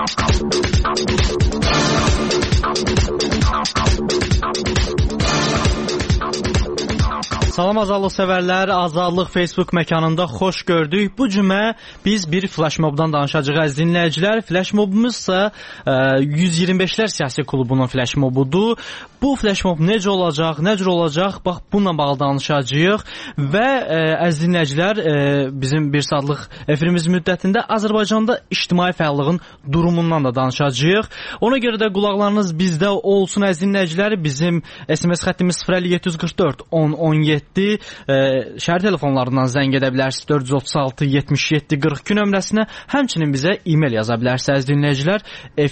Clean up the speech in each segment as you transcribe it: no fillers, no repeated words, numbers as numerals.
Salam azadlıq sevərlər, Azadlıq Facebook məkanında xoş gördük. Bu cümə biz bir flashmobdan danışacağıq əziz dinləyicilər. Flashmobumuz ise 125'lər siyasi klubunun flashmobudur. Bu flashmob necə olacaq, nə cür olacaq? Bax, bununla bağlı danışacağıq. Və əziz dinləyicilər, bizim bir saatlıq efirimiz müddətində Azərbaycanda ictimai fəallığın durumundan da danışacağıq. Ona görə də qulaqlarınız bizdə olsun əziz dinləyicilər. Bizim SMS xəttimiz 0744 1017 şəhər telefonlarından zəng edə bilərsiniz 436 77 42 nömrəsinə. Həmçinin bizə e-mail yaza bilərsiniz dinləyicilər.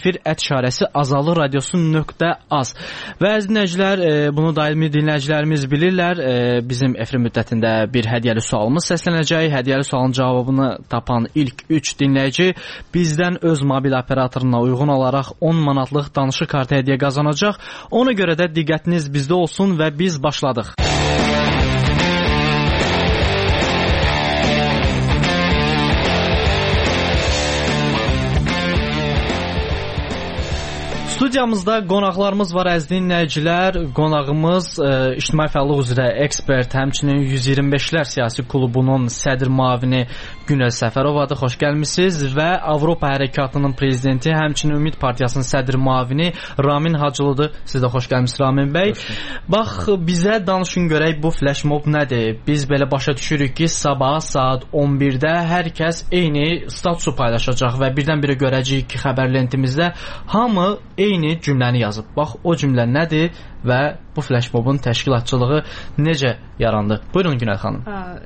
efir@şarəsi-azadlıqradiosu.az. Və əziz dinləyicilər, bunu daimi dinləyicilərimiz bilirlər. Bizim efir müddətində bir hədiyyəli sualımız səslənəcək. Hədiyyəli sualın cavabını tapan ilk 3 dinləyici bizdən öz mobil operatoruna uyğun olaraq 10 manatlıq danışıq kartı hədiyyə qazanacaq. Ona görə də diqqətiniz bizdə olsun və biz başladıq. Studiyamızda qonaqlarımız var əziz dinləyicilər. Qonağımız ictimai fəallıq üzrə ekspert, həmçinin 125'lər siyasi klubunun sədr müavini Günel Səfərovadır. Xoş gəlmisiniz. Və Avropa Hərəkatının prezidenti, həmçinin Ümid Partiyasının sədr müavini Ramin Hacılıdır. Siz də xoş gəlmisiniz Ramin bəy. Bax, bizə danışın görək bu flashmob nədir? Biz belə başa düşürük ki, sabah saat 11-də hər kəs eyni statusu paylaşacaq və birdən-birə görəcəyik ki, xəbər lentimizdə hamı eyni cümləni yazıb. Bax, o cümlə nədir və bu flashmobun təşkilatçılığı necə yarandı? Buyurun Günel xanım.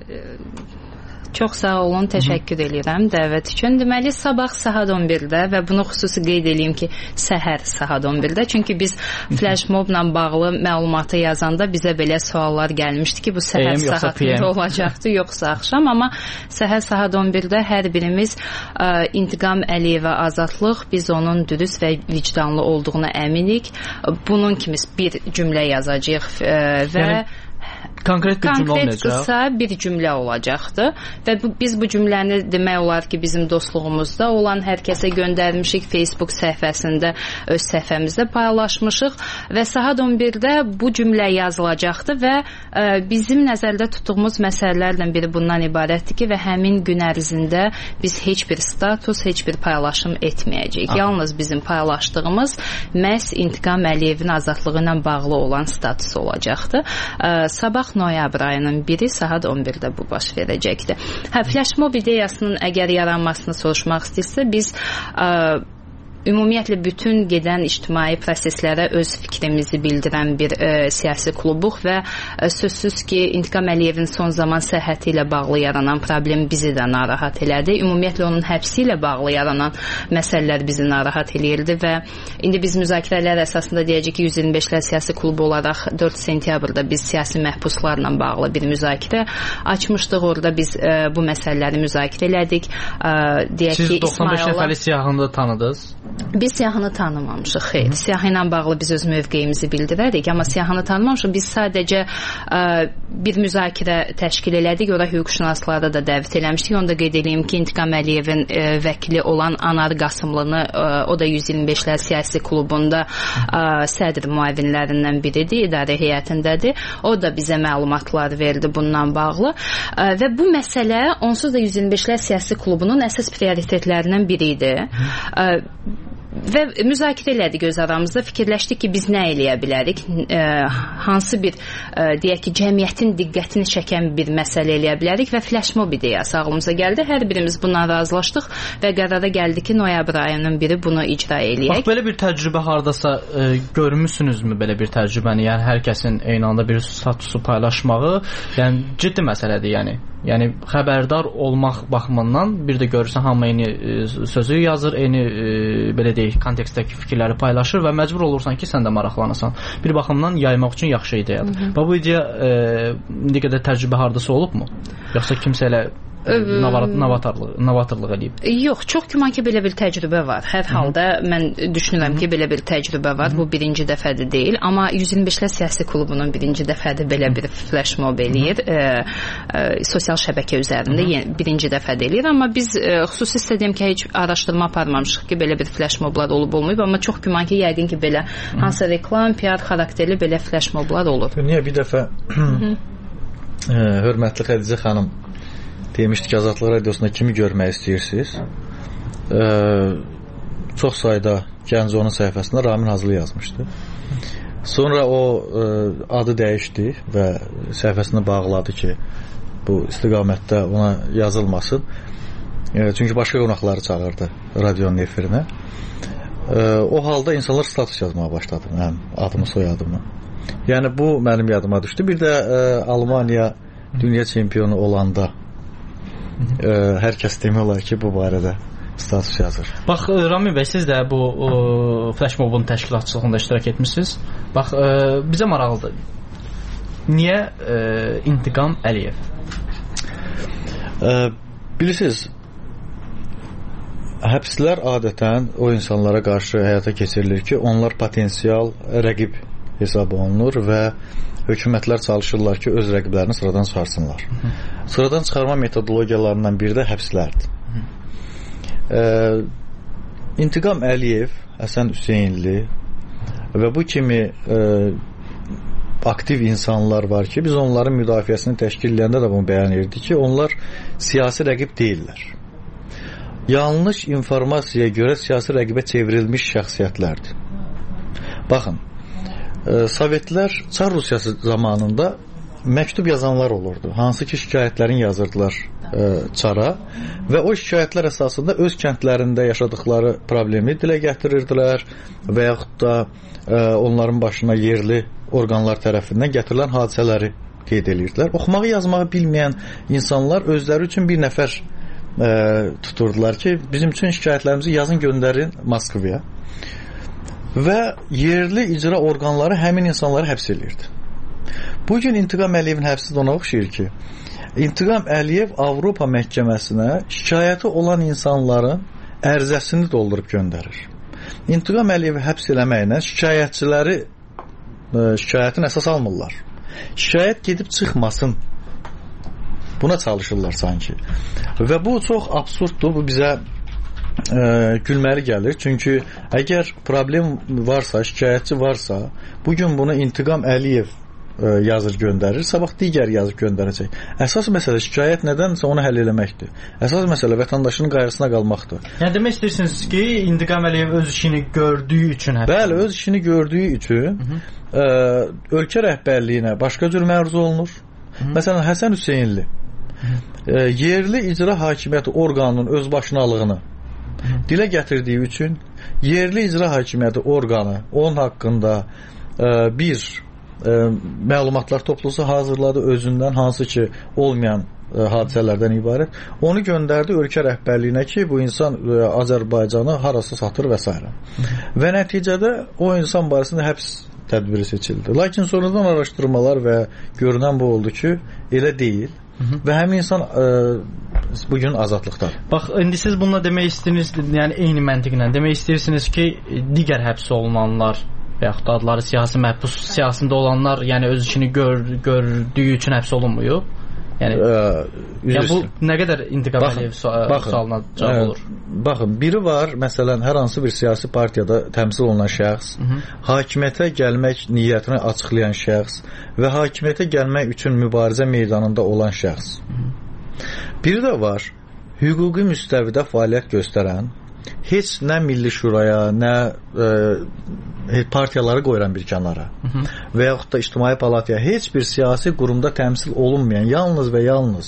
Çox sağ olun, təşəkkür edirəm dəvət üçün. Deməli, sabah saat 11-də və bunu xüsusi qeyd edeyim ki, səhər saat 11-də. Çünki biz flashmobla bağlı məlumatı yazanda bizə belə suallar gəlmişdi ki, bu səhər saatında olacaqdı, yoxsa axşam. Amma səhər saat 11-də hər birimiz İntiqam Əliyevə azadlıq, biz onun dürüst və vicdanlı olduğuna əminik. Bunun kimi bir cümlə yazacağıq və konkret bir cümlə olmayacaq. Konkret qısa bir cümlə olacaqdır və biz bu cümləni demək olar ki, bizim dostluğumuzda olan hər kəsə göndərmişik, Facebook səhifəsində, öz səhifəmizdə paylaşmışıq və saat 11-də bu cümlə yazılacaqdır və bizim nəzərdə tutduğumuz məsələlərdən biri bundan ibarətdir ki, və həmin gün ərzində biz heç bir status, heç bir paylaşım etməyəcəyik. Yalnız bizim paylaşdığımız məhz İntiqam Əliyevin azadlığı ilə bağlı olan status olacaqdır. Sabah noyabr ayının 1-i saat 11-də bu baş verəcəkdir. Flashmob ideyasının əgər yaranmasını soruşmaq istəyirsə, biz ümumiyyətlə bütün gedən ictimai proseslərə öz fikrimizi bildirən bir siyasi klubuq və sözsüz ki, İntiqam Əliyevin son zaman səhhəti ilə bağlı yaranan problem bizi də narahat elədi. Ümumiyyətlə onun həbsi ilə bağlı yaranan məsələlər bizi narahat eləyirdi və indi biz müzakirələr əsasında deyəcək ki, 125'lər siyasi klubu olaraq 4 sentyabrda biz siyasi məhbuslarla bağlı bir müzakirə açmışdıq. Orada biz bu məsələləri müzakirə elədik. Siz 95 nəfəli siyahını da tanıdınız? Biz siyahını tanımamışıq, xeyr. Siyahı ilə bağlı biz öz mövqeyimizi bildirərik, amma siyahını tanımamışıq. Biz sadəcə bir müzakirə təşkil elədik, ora hüquqşünaslara da dəvət eləmişdik. Onu da qeyd edeyim ki, İntiqam Əliyevin vəkili olan Anar Qasımlını, o da 125'lər siyasi klubunda sədr müavinlərindən biridir, idarə heyətindədir. O da bizə məlumatlar verdi bundan bağlı və bu məsələ onsuz da 125'lər siyasi klubunun əsas prioritetlərindən biri idi. Və müzakirə elədik öz aramızda, fikirləşdik ki, biz nə eləyə bilərik, hansı bir, deyək ki, cəmiyyətin diqqətini çəkən bir məsələ eləyə bilərik və flashmob ideyası ağlımıza gəldi. Hər birimiz bundan razılaşdıq və qərara gəldi ki, noyabr ayının biri bunu icra eləyək. Bax, belə bir təcrübə hardasa görmüsünüzmü belə bir təcrübəni? Yəni, hər kəsin eyni anda bir statusu paylaşmağı, yəni ciddi məsələdir, yəni xəbərdar olmaq baxımından bir də görürsən hamı eyni sözü yazır, eyni belə deyək, kontekstdəki fikirləri paylaşır və məcbur olursan ki, sən də maraqlanasan. Bir baxımdan yaymaq üçün yaxşı ideyadır. Və bu ideya indi qədər təcrübə hardasa olubmu? Yoxsa kimsə elə novatorluq edib? Yox, çox güman ki, belə bir təcrübə var. Hər halda mən düşünürəm ki, belə bir təcrübə var. Bu birinci dəfədir deyil, amma 125-lər siyasi klubunun birinci dəfədir belə bir flash mob eləyir. Sosial şəbəkə üzərində birinci dəfə eləyir, amma biz xüsusi istədiyim ki, heç araşdırma aparmamışıq ki, belə bir flash moblar olub-olmayıb, amma çox güman ki, yəqin ki, belə hansı reklam, PR xarakterli belə flash moblar olur. Niyə bir dəfə hörmətli Xədicə xanım demişdi ki, Azadlıq Radiosunda kimi görmək istəyirsiniz? Çox sayda gənc onun səhifəsində Ramin Hazlı yazmışdı. Sonra o adı dəyişdi və səhifəsini bağladı ki, bu istiqamətdə ona yazılmasın. Çünki başqa qonaqları çağırdı radionun efirinə. O halda insanlar status yazmağa başladı mənim adımı, soyadımı. Yəni bu mənim yadıma düşdü. Bir də Almaniya dünya çempionu olanda hər kəs demək olar ki, bu barədə status yazır. Bax, Rami bəy, siz də bu flash mobun təşkilatçılığında iştirak etmişsiniz. Bax, bizə maraqlıdır. Niyə İntiqam Əliyev? Bilirsiniz, həbslər adətən o insanlara qarşı həyata keçirilir ki, onlar potensial rəqib hesab olunur və hökumətlər çalışırlar ki, öz rəqiblərini sıradan çıxarsınlar. Sıradan çıxarma metodologiyalarından biri də həbslərdir. İntiqam Əliyev, Həsən Hüseynli və bu kimi aktiv insanlar var ki, biz onların müdafiəsini təşkil edəndə də bunu bəyan edirdik ki, onlar siyasi rəqib deyirlər. Yanlış informasiyaya görə siyasi rəqibə çevrilmiş şəxsiyyətlərdir. Baxın, Sovetlər Çar Rusiyası zamanında məktub yazanlar olurdu. Hansı ki, şikayətlərini yazırdılar Çara və o şikayətlər əsasında öz kəndlərində yaşadıkları problemi dilə gətirirdilər və yaxud da onların başına yerli orqanlar tərəfindən gətirilən hadisələri qeyd edirdilər. Oxumağı, yazmağı bilməyən insanlar özləri üçün bir nəfər tuturdular ki, bizim üçün şikayətlərimizi yazın, göndərin Moskvaya və yerli icra orqanları həmin insanları həbs edirdi. Bugün İntiqam Əliyevin həbsi də ona oxşayır ki, İntiqam Əliyev Avropa məhkəməsinə şikayəti olan insanların ərizəsini doldurub göndərir. İntiqam Əliyevi həbs eləməklə şikayətçiləri şikayətin əsas almırlar. Şikayət gedib çıxmasın, buna çalışırlar sanki. Və bu çox absurddur, bu bizə gülməli gəlir. Çünki əgər problem varsa, şikayətçi varsa, bugün bunu İntiqam Əliyev yazır, göndərir, sabah digər yazıb göndərəcək. Əsas məsələ şikayət nədənsə onu həll eləməkdir. Əsas məsələ vətəndaşının qayğısına qalmaqdır. Yəni demək istəyirsiniz ki, İntiqam Əliyev öz işini gördüyü üçün Bəli, öz işini gördüyü üçün ölkə rəhbərliyinə başqa cür məruz olunur. Məsələn, Həsən Hüseynli yerli icra hakimiyyəti orqanının özbaşınalığını dilə gətirdiyi üçün yerli icra hakimiyyəti orqanı onun haqqında bir məlumatlar toplusu hazırladı özündən, hansı ki olmayan hadisələrdən ibarət. Onu göndərdi ölkə rəhbərliyinə ki, bu insan Azərbaycanı harası satır və s. Və nəticədə o insan barəsində həbs tədbiri seçildi. Lakin sonradan araşdırmalar və görünən bu oldu ki, elə deyil. Və həmin insan bugün azadlıqdadır. Bax, indi siz bununla demək istəyirsiniz, yəni eyni məntiqlə demək istəyirsiniz ki, digər həbs olunanlar və yaxud da adları siyasi məhbus siyasında olanlar, yəni öz işini gördüyü üçün həbs olunmuyor. Yəni bu nə qədər İntiqam Əliyev sualına cavab olur? Baxın, biri var, məsələn, hər hansı bir siyasi partiyada təmsil olunan şəxs, hakimiyyətə gəlmək niyyətini açıqlayan şəxs və hakimiyyətə gəlmək üçün mübarizə meydanında olan şəxs. Biri də var, hüquqi müstəvidə fəaliyyət göstərən, heç nə Milli Şuraya, nə partiyaları qoyuran bir kənara və yaxud da İctimai Palataya heç bir siyasi qurumda təmsil olunmayan, yalnız və yalnız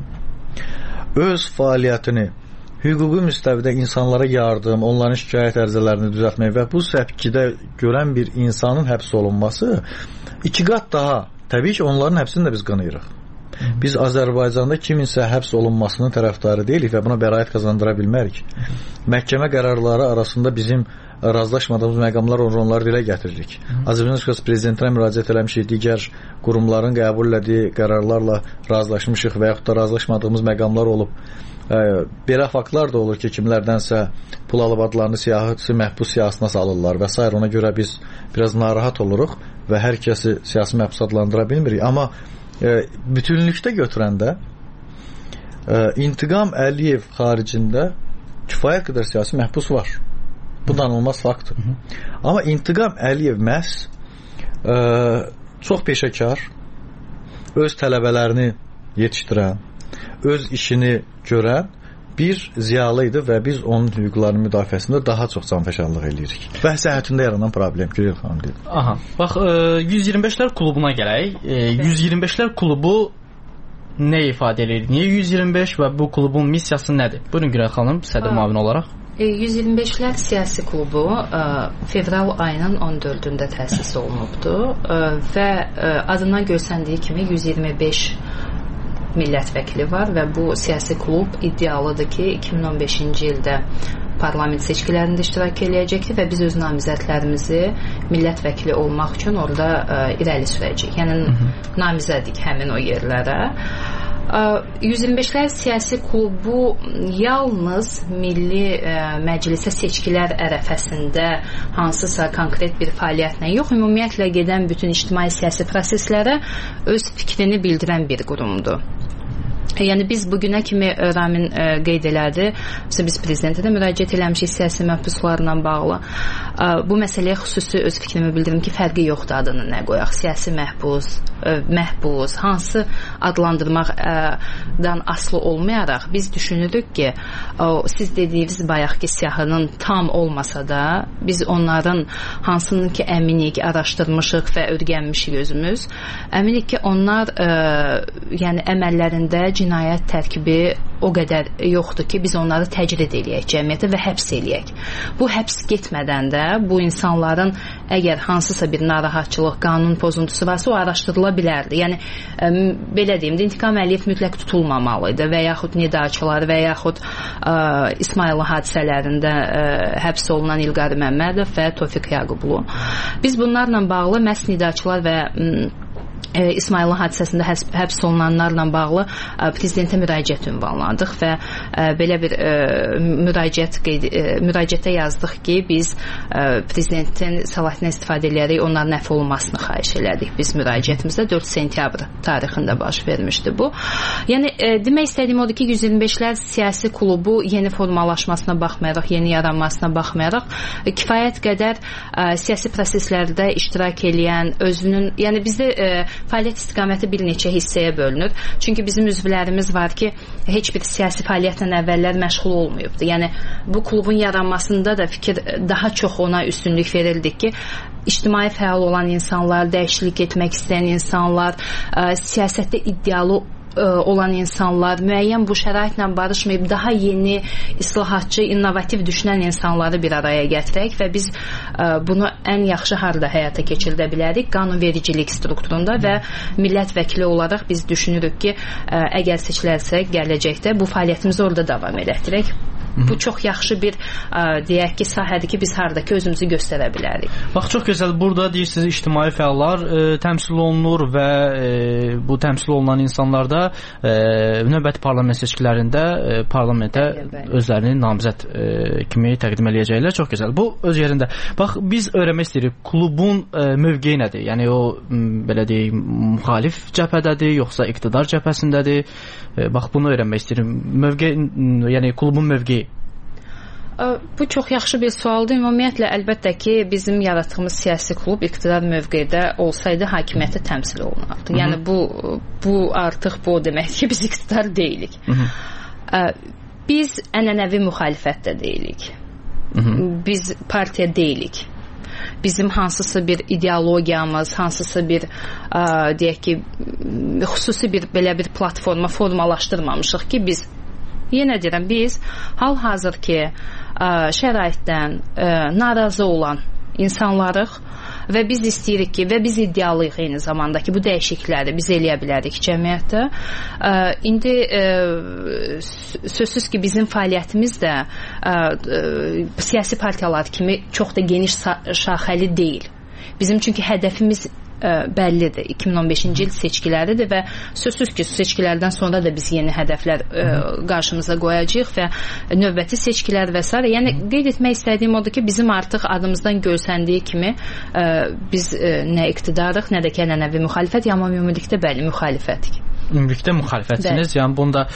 öz fəaliyyətini hüquqi müstəvidə insanlara yardım, onların şikayət ərizələrini düzəltmək və bu səpkidə görən bir insanın həbs olunması 2 qat daha, təbii ki, onların həbsini də biz qınayırıq. Biz Azərbaycanda kiminsə həbs olunmasının tərəfdarı deyilik və buna bəraət qazandıra bilmərik. Məhkəmə qərarları arasında bizim razılaşmadığımız məqamlar onları dilə gətiririk. Azərbaycan Respublikası Prezidentinə müraciət eləmişik, digər qurumların qəbul etdiyi qərarlarla razılaşmışıq və yaxud da razılaşmadığımız məqamlar olub. Belə faktlar da olur ki, kimlərdənsə pul alıb adlarını siyasi məhbus siyasına salırlar və s. Ona görə biz biraz narahat oluruq və hər kəsi siyasi məhbus adlandıra bilmirik. Amma bütünlükdə götürəndə İntiqam Əliyev xaricində kifayət qədər siyasi məhbus var. Bu danılmaz faktdır. Amma İntiqam Əliyev məhz çox peşəkar, öz tələbələrini yetişdirən, öz işini görən bir ziyalı idi və biz onun hüquqlarının müdafiəsində daha çox canfəşanlıq edirik. Və səhhətində yaranan problem Gürel xanım dedi. Aha. Bax 125-lər klubuna gələk. 125-lər klubu nə ifadə edir? Niyə 125 və bu klubun missiyası nədir? Buyurun Gürel xanım, sədr müavini olaraq. 125-lər siyasi klubu fevral ayının 14-də təsis olunubdur və adından görsəndiyi kimi 125 millət vəkili var və bu siyasi klub iddialıdır ki, 2015-ci ildə parlament seçkilərində iştirak eləyəcəkdir və biz öz namizədlərimizi millət vəkili olmaq üçün orada irəli sürəcək. Yəni namizədik həmin o yerlərə. 125-lər siyasi klubu yalnız Milli Məclisə seçkilər ərəfəsində hansısa konkret bir fəaliyyətlə yox, ümumiyyətlə gedən bütün ictimai siyasi proseslərə öz fikrini bildirən bir qurumdur. Yəni biz bugünə kimi Ramin qeyd elədi, biz prezidentə də müraciət eləmişik siyasi məhbuslarla bağlı. Bu məsələyə xüsusi öz fikrimi bildirim ki, fərqi yoxdur adını nə qoyaq. Siyasi məhbus, hansı adlandırmaqdan asılı olmayaraq biz düşünürük ki, siz dediyiniz bayaqki siyahının tam olmasa da biz onların hansının ki əminik, araşdırmışıq və öyrənmişik özümüz. Əminik ki, onlar yəni əməllərində cinayət tərkibi o qədər yoxdur ki, biz onları təcrid eləyək cəmiyyətə və həbs eləyək. Bu həbs getmədən də bu insanların əgər hansısa bir narahatçılıq, qanun pozuntusu varsa o araşdırıla bilərdi. Yəni, belə deyim də, İntiqam Əliyev mütləq tutulmamalıydı və yaxud nidaçılar və yaxud İsmayılı hadisələrində həbs olunan İlqar Məmmədov və Tofiq Yaqublu. Biz bunlarla bağlı məhz nidaçılar və İsmayılı hadisəsində həbs olunanlarla bağlı prezidentə müraciət ünvanladıq və belə bir müraciətə yazdıq ki, biz prezidentin səlahiyyətindən istifadə edərək onların əfv olunmasını xahiş elədik. Biz müraciətimizdə 4 sentyabr tarixində baş vermişdi bu. Yəni, demək istədiyim odur ki, 125-lər siyasi klubu yeni formalaşmasına baxmayaraq, yeni yaranmasına baxmayaraq, kifayət qədər siyasi proseslərdə iştirak eləyən, özünün, yəni bizdə fəaliyyət istiqaməti bir neçə hissəyə bölünür. Çünki bizim üzvlərimiz var ki, heç bir siyasi fəaliyyətlə əvvəllər məşğul olmayıbdır. Yəni, bu klubun yaranmasında da fikir daha çox ona üstünlük verildi ki, ictimai fəal olan insanlar, dəyişiklik etmək istəyən insanlar, siyasətdə iddialı olan insanlar, müəyyən bu şəraitlə barışmayıb daha yeni, islahatçı, innovativ düşünən insanları bir araya gətirək və biz bunu ən yaxşı harda həyata keçirdə bilərik? Qanunvericilik strukturunda və millət vəkili olaraq biz düşünürük ki, əgər seçilərsək gələcəkdə bu fəaliyyətimizi orada davam elətdirək. Bu çox yaxşı bir deyək ki, sahədir ki, biz hardakı özümüzü göstərə bilərik. Bax, çox gözəl. Burada deyirsiniz, ictimai fəallar təmsil olunur və bu təmsil olunan insanlar da növbəti parlament seçkilərində parlamentə özlərini namizəd kimi təqdim eləyəcəklər. Çox gözəl. Bu öz yerində. Bax, biz öyrənmək istəyirik, klubun mövqeyi nədir? Yəni, o, belə deyək, müxalif cəbhədədir, yoxsa iqtidar cəbhəsindədir? Bax, bunu öyrənmək istəyirəm. Yəni, klubun mövqeyi. Bu çox yaxşı bir sualdır. Ümumiyyətlə, əlbəttə ki, bizim yaratdığımız siyasi klub iqtidar mövqedə olsaydı hakimiyyətə təmsil olunardı. Yəni, bu artıq bu demək ki, biz iqtidar deyilik. Biz ənənəvi müxalifətdə deyilik. Biz partiya deyilik. Bizim hansısa bir ideologiyamız, hansısa bir deyək ki, xüsusi bir belə bir platforma formalaşdırmamışıq ki, biz yenə deyirəm, biz hal-hazır ki, şəraitdən narazı olan insanlarıq və biz istəyirik ki, və biz iddialıyıq eyni zamanda ki, bu dəyişiklikləri biz eləyə bilərik cəmiyyətdə. İndi sözsüz ki, bizim fəaliyyətimiz də siyasi partiyalar kimi çox da geniş şaxəli deyil. Bizim çünki hədəfimiz bəllidir. 2015-ci il seçkiləridir və sözsüz ki, seçkilərdən sonra da biz yeni hədəflər qarşımıza qoyacağıq və növbəti seçkilər və s. Yəni qeyd etmək istədiyim odur ki, bizim artıq adımızdan görsəndiyi kimi biz nə iqtidarıq, nə də ki, ənənəvi müxalifət, amma ümumilikdə bəli, müxalifətik. Ümumilikdə müxalifətsiniz. Yəni bunda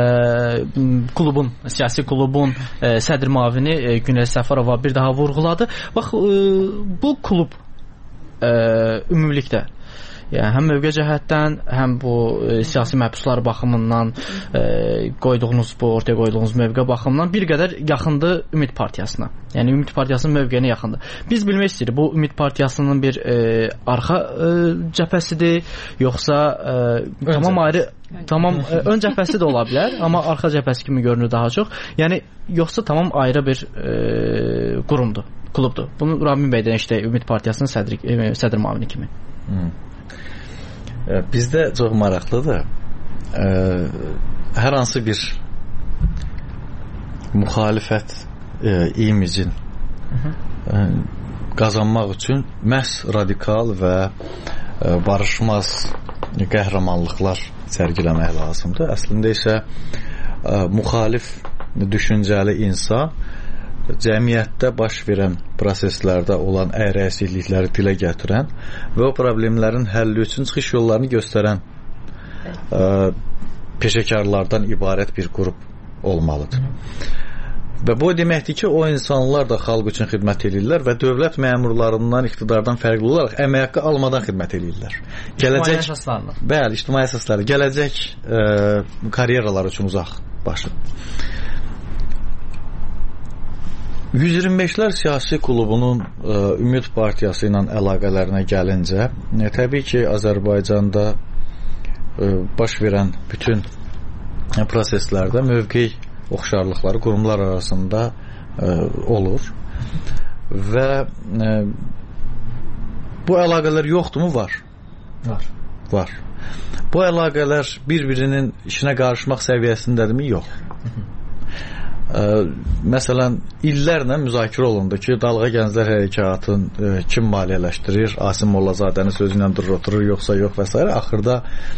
siyasi klubun sədr müavini Günel Səfərova bir daha vurğuladı. Bax, bu klub ümumilikdə yəni həm mövqe cəhətdən, həm bu siyasi məhbuslar baxımından ortaya qoyduğunuz mövqe baxımından bir qədər yaxındır Ümid Partiyasına. Yəni Ümid Partiyasının mövqeyinə yaxındır. Biz bilmək istəyirik, bu Ümid Partiyasının bir arxa cəbhəsidir, yoxsa tamam ayrı, ön cəbhəsi də ola bilər, amma arxa cəbhəsi kimi görünür daha çox. Yəni yoxsa tamam ayrı bir qurumdur, klubdur. Bunu Ramin bəydən işləyək Ümid Partiyasının sədr müavini kimi. Bizdə çox maraqlıdır. Hər hansı bir müxalifət imicin qazanmaq üçün məhz radikal və barışmaz qəhrəmanlıqlar sərgiləmək lazımdır. Əslində isə müxalif düşüncəli insan cəmiyyətdə baş verən proseslərdə olan əyrəsiklikləri dilə gətirən və o problemlərin həlli üçün çıxış yollarını göstərən peşəkarlardan ibarət bir qrup olmalıdır. Və bu deməkdir ki, o insanlar da xalq üçün xidmət edirlər və dövlət məmurlarından, iqtidardan fərqli olaraq əmək haqqı almadan xidmət edirlər. İctimai əsaslarla. Bəli, ictimai əsaslarla. Gələcək karyeralar üçün uzaq başı. 125-lər siyasi klubunun Ümid Partiyası ilə əlaqələrinə gəlincə, təbii ki, Azərbaycanda baş verən bütün proseslərdə mövqe oxşarlıqları qurumlar arasında olur və bu əlaqələr yoxdurmu? Var. Bu əlaqələr bir-birinin işinə qarışmaq səviyyəsindədirmi? Yox. Məsələn, illərlə müzakirə olundu ki, Dalğa Gənclər Hərəkatını kim maliyyələşdirir, Asim Mollazadənin sözü ilə durur, oturur, yoxsa yox və s. Axırda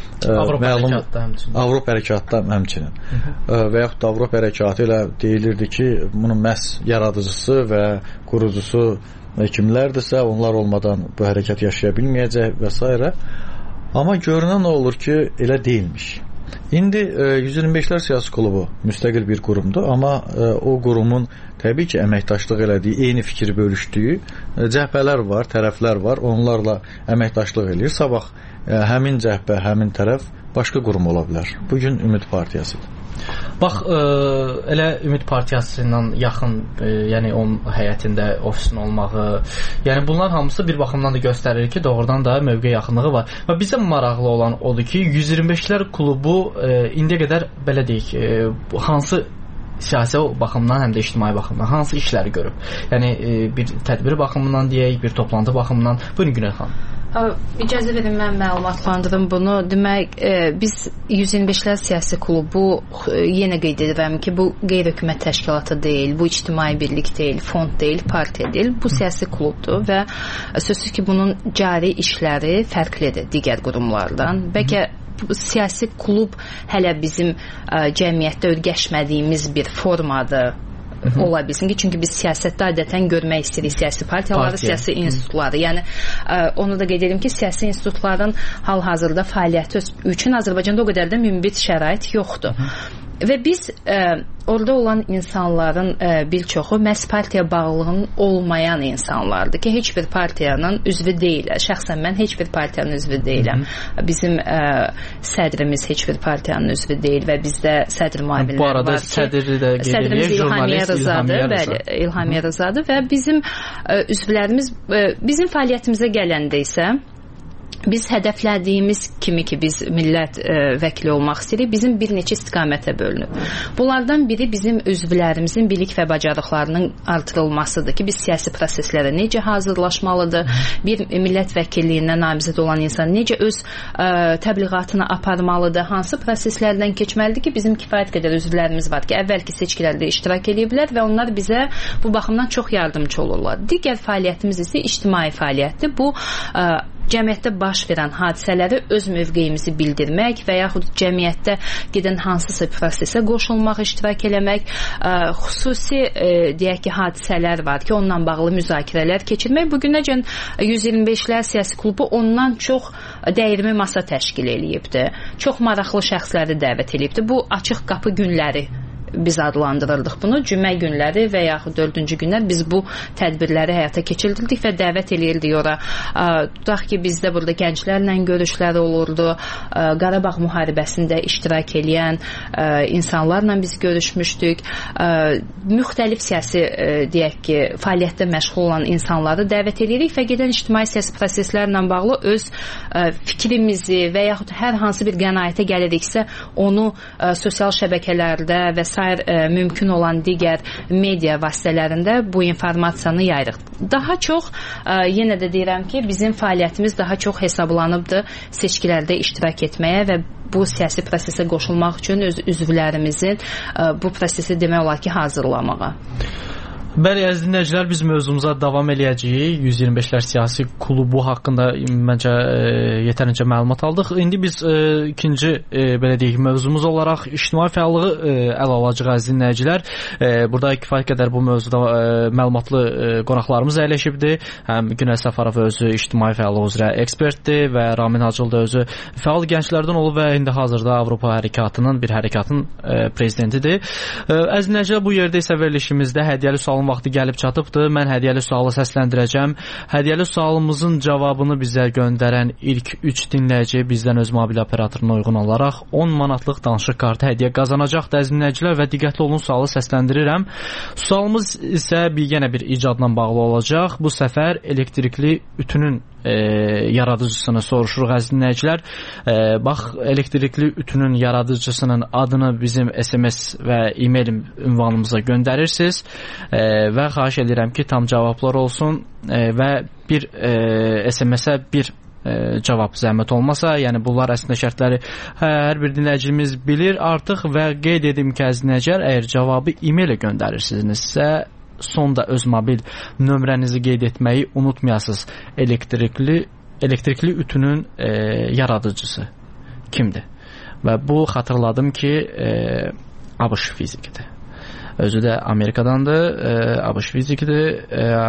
Avropa Hərəkatı həmçinin və yaxud da Avropa Hərəkatı ilə deyilirdi ki, bunun məhz yaradıcısı və qurucusu kimlərdirsə, onlar olmadan bu hərəkat yaşaya bilməyəcək və s. Amma görünən olur ki, elə deyilmiş. İndi 125-lər siyasi klubu müstəqil bir qurumdur, amma o qurumun təbii ki, əməkdaşlıq elədiyi, eyni fikri bölüşdüyü cəhbələr var, tərəflər var, onlarla əməkdaşlıq eləyir. Sabah həmin cəhbə, həmin tərəf başqa qurum ola bilər. Bugün Ümid Partiyasıdır. Bax, elə Ümid Partiyası ilə yaxın, yəni onun həyətində ofisin olmağı, yəni bunlar hamısı bir baxımdan da göstərir ki, doğrudan da mövqe yaxınlığı var. Və bizə maraqlı olan odur ki, 125-lər klubu indiyə qədər, belə deyək, hansı siyasi baxımdan, həm də ictimai baxımdan hansı işləri görüb? Yəni bir tədbir baxımından deyək, bir toplantı baxımından. Buyurun Günel xanım. İcazə verin, mən məlumatlandırım bunu. Demək, biz 125-lər siyasi klubu yenə qeyd edirəm ki, bu qeyri-hökumət təşkilatı deyil, bu ictimai birlik deyil, fond deyil, partiya deyil, bu siyasi klubdur və sözsüz ki, bunun cari işləri fərqlidir digər qurumlardan. Bəlkə siyasi klub hələ bizim cəmiyyətdə öyrəşmədiyimiz bir formadır. Ola bilsin ki, çünki biz siyasətdə adətən görmək istəyirik siyasi partiyaları, siyasi institutları. Yəni onu da qeyd edim ki, siyasi institutların hal-hazırda fəaliyyəti üçün Azərbaycanda o qədər də münbit şərait yoxdur. Və biz orada olan insanların bir çoxu məhz partiya bağlılığının olmayan insanlardır ki, heç bir partiyanın üzvü deyilər. Şəxsən mən heç bir partiyanın üzvü deyiləm. Bizim sədrimiz heç bir partiyanın üzvü deyil və bizdə sədr müavinləri var ki, bu arada sədri də qeyd edir, jurnalist İlhamiyə Rızadır və bizim üzvlərimiz bizim fəaliyyətimizə gələndə isə biz hədəflədiyimiz kimi ki biz millət vəkili olmaq istəyirik, bizim bir neçə istiqamətə bölünüb. Bunlardan biri bizim üzvlərimizin bilik və bacarıqlarının artırılmasıdır ki, biz siyasi proseslərə necə hazırlaşmalıdır, bir millət vəkilliyinə namizəd olan insan necə öz təbliğatını aparmalıdır, hansı proseslərdən keçməlidir ki, bizim kifayət qədər üzvlərimiz var ki, əvvəlki seçkilərdə iştirak ediblər və onlar bizə bu baxımdan çox yardımcı olurlar. Digər fəaliyyətimiz isə ictimai fəaliyyətdir. Bu cəmiyyətdə baş verən hadisələri öz mövqeyimizi bildirmək və yaxud cəmiyyətdə gedən hansısa prosesə qoşulmaq, iştirak eləmək, xüsusi deyək ki, hadisələr var ki, onunla bağlı müzakirələr keçirmək. Bugünəcən 125-lər siyasi klubu ondan çox dəyirmi masa təşkil eləyibdir. Çox maraqlı şəxsləri dəvət eləyibdir. Bu açıq qapı günləri biz adlandırırdıq bunu. Cümə günləri və yaxud 4-cü günlər biz bu tədbirləri həyata keçirdirdik və dəvət eləyirdik ora. Tutaq ki, bizdə burada gənclərlə görüşlər olurdu. Qarabağ müharibəsində iştirak eləyən insanlarla biz görüşmüşdük. Müxtəlif siyasi deyək ki, fəaliyyətdə məşğul olan insanları dəvət eləyirik və gedən ictimai siyasi proseslərlə bağlı öz fikrimizi və yaxud hər hansı bir qənaətə gəliriksə onu sosial şəbəkələrdə və mümkün olan digər media vasitələrində bu informasiyanı yayırıq. Daha çox, yenə də deyirəm ki, bizim fəaliyyətimiz daha çox hesablanıbdır seçkilərdə iştirak etməyə və bu siyasi prosesə qoşulmaq üçün öz üzvlərimizin bu prosesi demək olar ki, hazırlamağa. Bəli, əziz dinləyicilər, biz mövzumuza davam eləyəcəyik. 125-lər siyasi klubu haqqında məncə yetərincə məlumat aldıq. İndi biz ikinci belə deyək mövzumuz olaraq ictimai fəallığı əl alacağıq, əziz dinləyicilər. Burada kifayət qədər bu mövzuda məlumatlı qonaqlarımız əyləşibdir. Həm Günel Səfərov özü ictimai fəallığı üzrə ekspertdir və Ramin Hacıl da özü fəal gənclərdən olub və indi hazırda Avropa hərəkatının bir hərəkatın prezidentidir. Əziz dinləyicilər, bu yerdə isə verilişimizdə hədiyyəli sualın vaxtı gəlib çatıbdır. Mən hədiyyəli sualı səsləndirəcəm. Hədiyyəli sualımızın cavabını bizə göndərən ilk 3 dinləyici bizdən öz mobil operatoruna uyğun olaraq 10 manatlıq danışıq kartı hədiyyə qazanacaq. Əziz dinləyicilər, və diqqətli olun, sualı səsləndirirəm. Sualımız isə yenə bir icadla bağlı olacaq. Bu səfər elektrikli ütünün yaradıcısını soruşuruq, əziz dinləyicilər. Bax, elektrikli ütünün yaradıcısının adını bizim SMS və e-mail ünvanımıza göndərirsiniz və xahiş edirəm ki, tam cavablar olsun və bir SMS-ə bir cavab zəhmət olmasa, yəni bunlar əslində şərtləri hər bir dinləyicimiz bilir artıq və qeyd edim ki, əziz dinləyicilər, əgər cavabı e-mail göndərirsinizsə sonda öz mobil nömrənizi qeyd etməyi unutmayasınız. Elektrikli ütünün yaradıcısı kimdir? Və bu xatırladım ki, ABŞ fizikidir. Özü də Amerikadandır, ABŞ fizikidir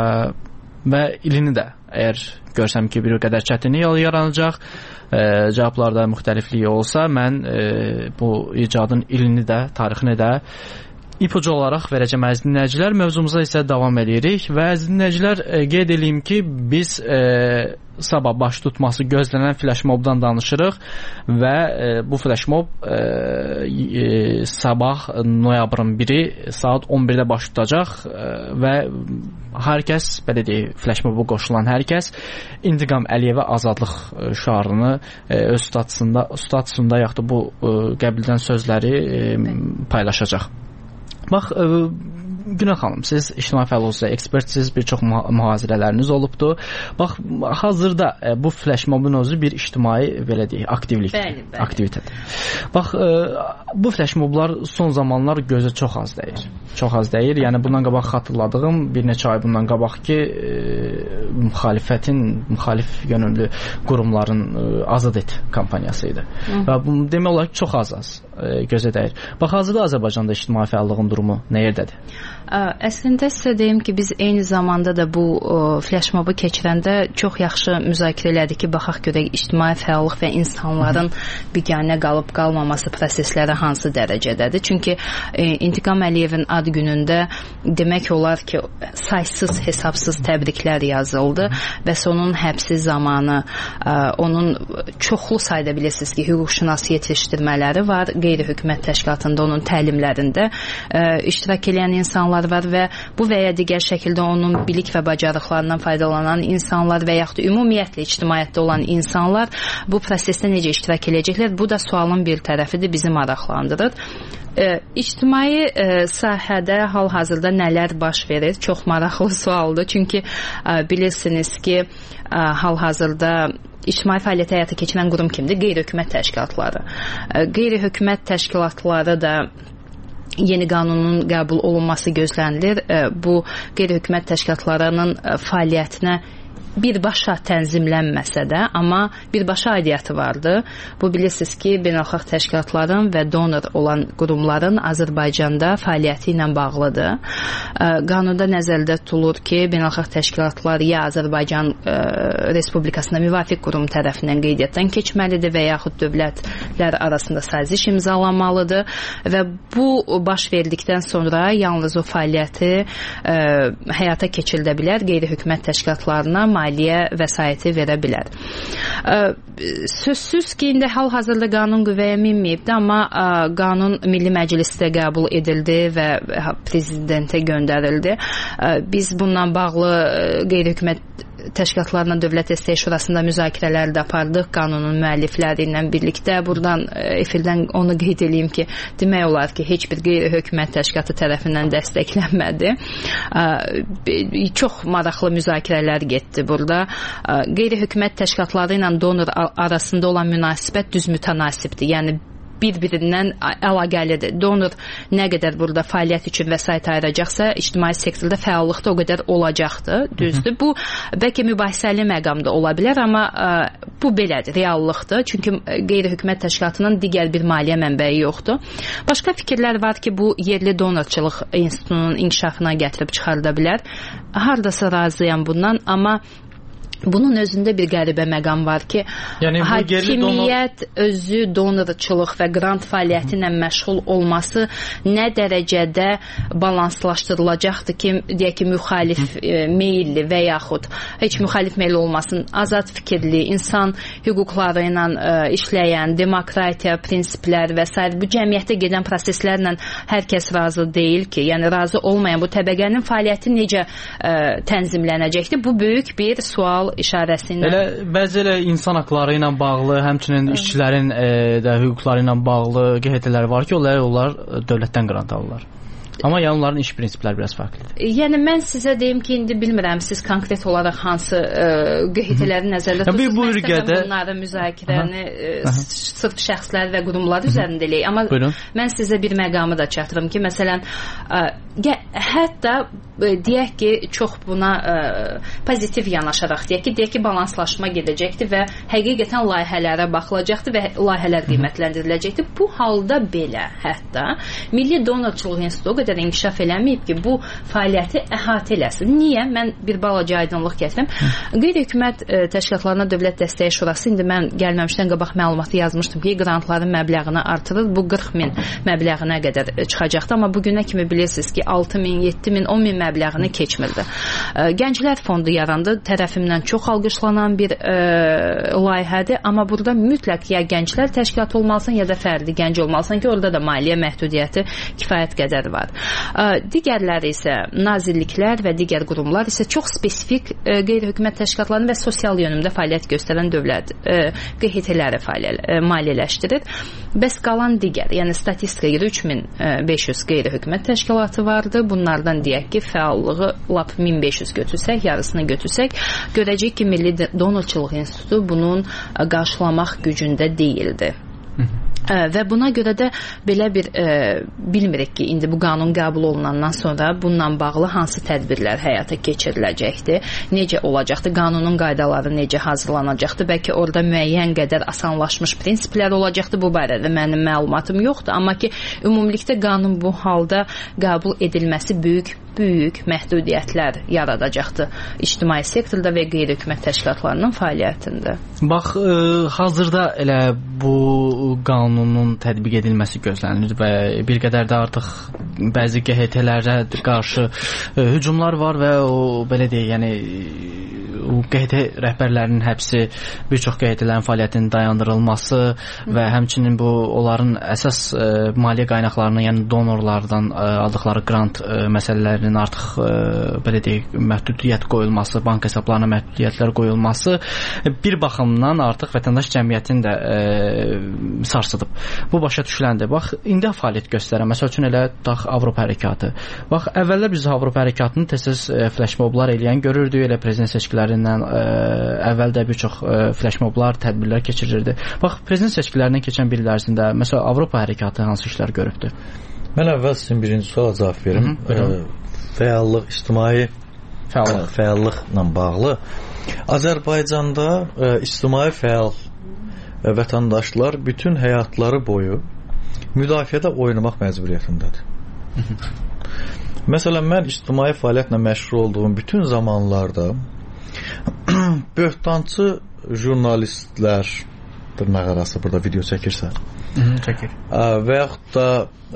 və ilini də əgər görsəm ki, bir qədər çətinlik yaranacaq, cavablarda müxtəlifliyi olsa, mən bu icadın ilini də, tarixini də ipucu olaraq verəcəm, əziz dinləyicilər. Mövzumuza isə davam edirik və əziz dinləyicilər, qeyd edeyim ki, biz sabah baş tutması gözlənən flashmobdan danışırıq və bu flashmob sabah noyabrın 1-i saat 11-də baş tutacaq və hər kəs, belə deyək, flashmoba qoşulan hər kəs İntiqam Əliyevə azadlıq şüarını öz statusunda yaxud da bu qəbildən sözləri paylaşacaq. Bax, Günel xanım, siz ictimai fəallıqçı ekspertsiniz, bir çox mühazirələriniz olubdu. Bax, hazırda bu flashmobun özü bir ictimai, belə deyək, aktivitetdir. Bax, bu flashmoblar son zamanlar gözə çox az dəyir. Çox az dəyir. Yəni bundan qabaq xatırladığım bir neçə ay bundan qabaq ki, müxalif yönümlü qurumların Azad Et kampaniyası idi. Və bu demək olar ki, çox az gözə dəyir. Bax, hazırda Azərbaycanda ictimai fəallığın durumu nə yerdədir? Əslində sizə deyim ki, biz eyni zamanda da bu flashmobu keçirəndə çox yaxşı müzakirə elədik ki, baxaq görək ictimai fəallıq və insanların biganə qalıb qalmaması prosesləri hansı dərəcədədir. Çünki İntiqam Əliyevin ad günündə demək olar ki, saysız hesabsız təbriklər yazıldı və onun həbsi zamanı onun çoxlu sayda bilirsiniz ki, hüquqşünas yetişdirmələri var. qeyri-hökumət təşkilatında, onun təlimlərində iştirak edən insanlar var və bu və ya digər şəkildə onun bilik və bacarıqlarından faydalanan insanlar və yaxud ümumiyyətlə ictimaiyyətdə olan insanlar bu prosesdə necə iştirak edəcəklər? Bu da sualın bir tərəfidir, bizi maraqlandırır. İctimai sahədə hal-hazırda nələr baş verir? Çox maraqlı sualdır. Çünki bilirsiniz ki, hal-hazırda ictimai fəaliyyət həyata keçirən qurum kimdir? Qeyri-hökumət təşkilatları. Qeyri-hökumət təşkilatları da yeni qanunun qəbul olunması gözlənilir. Bu qeyri-hökumət təşkilatlarının fəaliyyətinə birbaşa tənzimlənməsə də, amma birbaşa aidiyyatı vardı. Bu bilirsiniz ki, beynəlxalq təşkilatların və donor olan qurumların Azərbaycanda fəaliyyəti ilə bağlıdır. Qanunda nəzərdə tutulur ki, beynəlxalq təşkilatlar ya Azərbaycan Respublikasında müvafiq qurum tərəfindən qeydiyyatdan keçməlidir və yaxud dövlətlər arasında saziş imzalanmalıdır və bu baş verdikdən sonra yalnız o fəaliyyəti həyata keçirilə bilər, qeyri-hökumət təşkilatlarına maliyyə vəsaiti verə bilər. Sözsüz ki, indi hal-hazırda qanun qüvvəyə minməyibdir, amma qanun Milli Məclisdə qəbul edildi və prezidentə göndərildi. Biz bununla bağlı qeyri-hökumət təşkilatlarla Dövlət Dəstək Şurasında müzakirələr də apardıq qanunun müəllifləri ilə birlikdə. Buradan efirdən onu qeyd edeyim ki, demək olar ki, heç bir qeyri-hökumət təşkilatı tərəfindən dəstəklənmədi. Çox maraqlı müzakirələr getdi burada. Qeyri-hökumət təşkilatları ilə donor arasında olan münasibət düz mütənasibdir. Yəni bir-birindən əlaqəlidir. Donor nə qədər burada fəaliyyət üçün vəsait ayıracaqsa, ictimai sektorda fəallıq da o qədər olacaqdır, düzdür. Bu, bəlkə mübahisəli məqamda ola bilər, amma bu belədir, reallıqdır. Çünki qeyri-hökumət təşkilatının digər bir maliyyə mənbəyi yoxdur. Başqa fikirlər var ki, bu yerli donorçuluq institutunun inkişafına gətirib çıxarda bilər. Hardasa razıyam bundan, amma bunun özündə bir qəribə məqam var ki, yəni, hakimiyyət özü donorçuluq və qrant fəaliyyəti ilə məşğul olması nə dərəcədə balanslaşdırılacaqdır ki, deyək ki, müxalif meyilli və yaxud heç müxalif meyilli olmasın, azad fikirli, insan hüquqları ilə işləyən, demokratiya, prinsiplər və s. bu cəmiyyətdə gedən proseslərlə hər kəs razı deyil ki, yəni razı olmayan bu təbəqənin fəaliyyəti necə tənzimlənəcəkdir? Bu böyük bir sual işarəsində. Bəzi insan haqları ilə bağlı, həmçinin işçilərin də hüquqları ilə bağlı QHT-lər var ki, onlar dövlətdən qrant alırlar. Amma yəni onların iş prinsipləri biraz fərqlidir. Yəni mən sizə deyim ki, indi bilmirəm siz konkret olaraq hansı QHT-ləri nəzərdə tutursunuz. Bunların müzakirəni sırf şəxslər və qurumlar üzərində eləyək. Amma mən sizə bir məqamı da çatdırım ki, məsələn, hətta deyək ki, çox buna pozitiv yanaşaraq deyək ki, balanslaşma gedəcəkdir və həqiqətən layihələrə baxılacaqdır və layihələr qiymətləndiriləcəkdir. Bu halda belə hətta Milli Donorçuluq İnstitutu o qədər inkişaf eləməyib ki, bu fəaliyyəti əhatə eləsin. Niyə? Mən bir balaca aydınlıq gətirim. Qeyri-hökumət təşkilatlarına Dövlət Dəstək Şurası, indi mən gəlməmişdən qabaq məlumatı yazmışdım ki, qrantların məbləğini artırır. Bu 40 min məbləğinə qədər çıxacaqdır. Amma bugünə kimi bilirsiniz ki, 6 min, 7 min, 10 min məbləğini keçmirdi. Gənclər fondu yarandı. Tərəfimdən çox alqışlanan bir layihədir. Amma burada mütləq ya gənclər təşkilatı olmalısan, ya da fərdi gənc olmalısan ki, orada da maliyyə məhdudiyyəti kifayət qədər var. Digərləri isə nazirliklər və digər qurumlar isə çox spesifik qeyri-hökumət təşkilatlarının və sosial yönümdə fəaliyyət göstərən dövlət QHT-ləri maliyyələşdirir. Bəs qalan digər, yəni statistikaya görə 3500 qeyri-hökumət təşkilatı vardı. Bunlardan deyək ki, fəallığı lap 1500 götürsək, yarısını götürsək, görəcək ki, Milli Donorçuluq İnstitutu bunun qarşılamaq gücündə deyildi. Və buna görə də belə bir bilmirik ki, indi bu qanun qəbul olunandan sonra bununla bağlı hansı tədbirlər həyata keçiriləcəkdir, necə olacaqdır, qanunun qaydaları necə hazırlanacaqdır, bəlkə orada müəyyən qədər asanlaşmış prinsiplər olacaqdır, bu barədə mənim məlumatım yoxdur, amma ki, ümumilikdə qanun bu halda qəbul edilməsi böyük məhdudiyyətlər yaradacaqdır ictimai sektorda və qeyri-hökumət təşkilatlarının fəaliyyətində. Bax, hazırda elə bu qanun qanununun tətbiq edilməsi gözlənilir və bir qədər də artıq bəzi QHT-lərə qarşı hücumlar var və o belə deyək, yəni o QHT rəhbərlərinin həbsi, bir çox QHT-lərin fəaliyyətinin dayandırılması və həmçinin bu onların əsas maliyyə qaynaqlarını, yəni donorlardan aldıqları qrant məsələlərinin artıq belə deyək, məhdudiyyət qoyulması, bank hesablarına məhdudiyyətlər qoyulması bir baxımdan artıq vətəndaş cəmiyyətini də sarsıdıb. Bu başa düşüləndir. Bax, indi fəaliyyət göstərən, məsəl üçün elə Avropa hərəkatı. Bax, əvvəllər biz Avropa hərəkatını tez-tez flashmoblar eləyən görürdük, elə prezident seçkilərindən əvvəl də bir çox flashmoblar, tədbirlər keçirilirdi. Bax, prezident seçkilərindən keçən bir il ərzində məsələn Avropa hərəkatı hansı işlər görübdü? Mən əvvəl sizin birinci suala cavab verim. Fəallıq, ictimai fəallıqla bağlı. Azərbaycanda ictimai fəal vətəndaşlar bütün həyatları boyu müdafiədə oynamaq məcburiyyətindədir. Məsələn, mən ictimai fəaliyyətlə məşğul olduğum bütün zamanlarda böhtançı jurnalistlər, dırnaq arası burada video çəkirsə, çəkir. Və yaxud da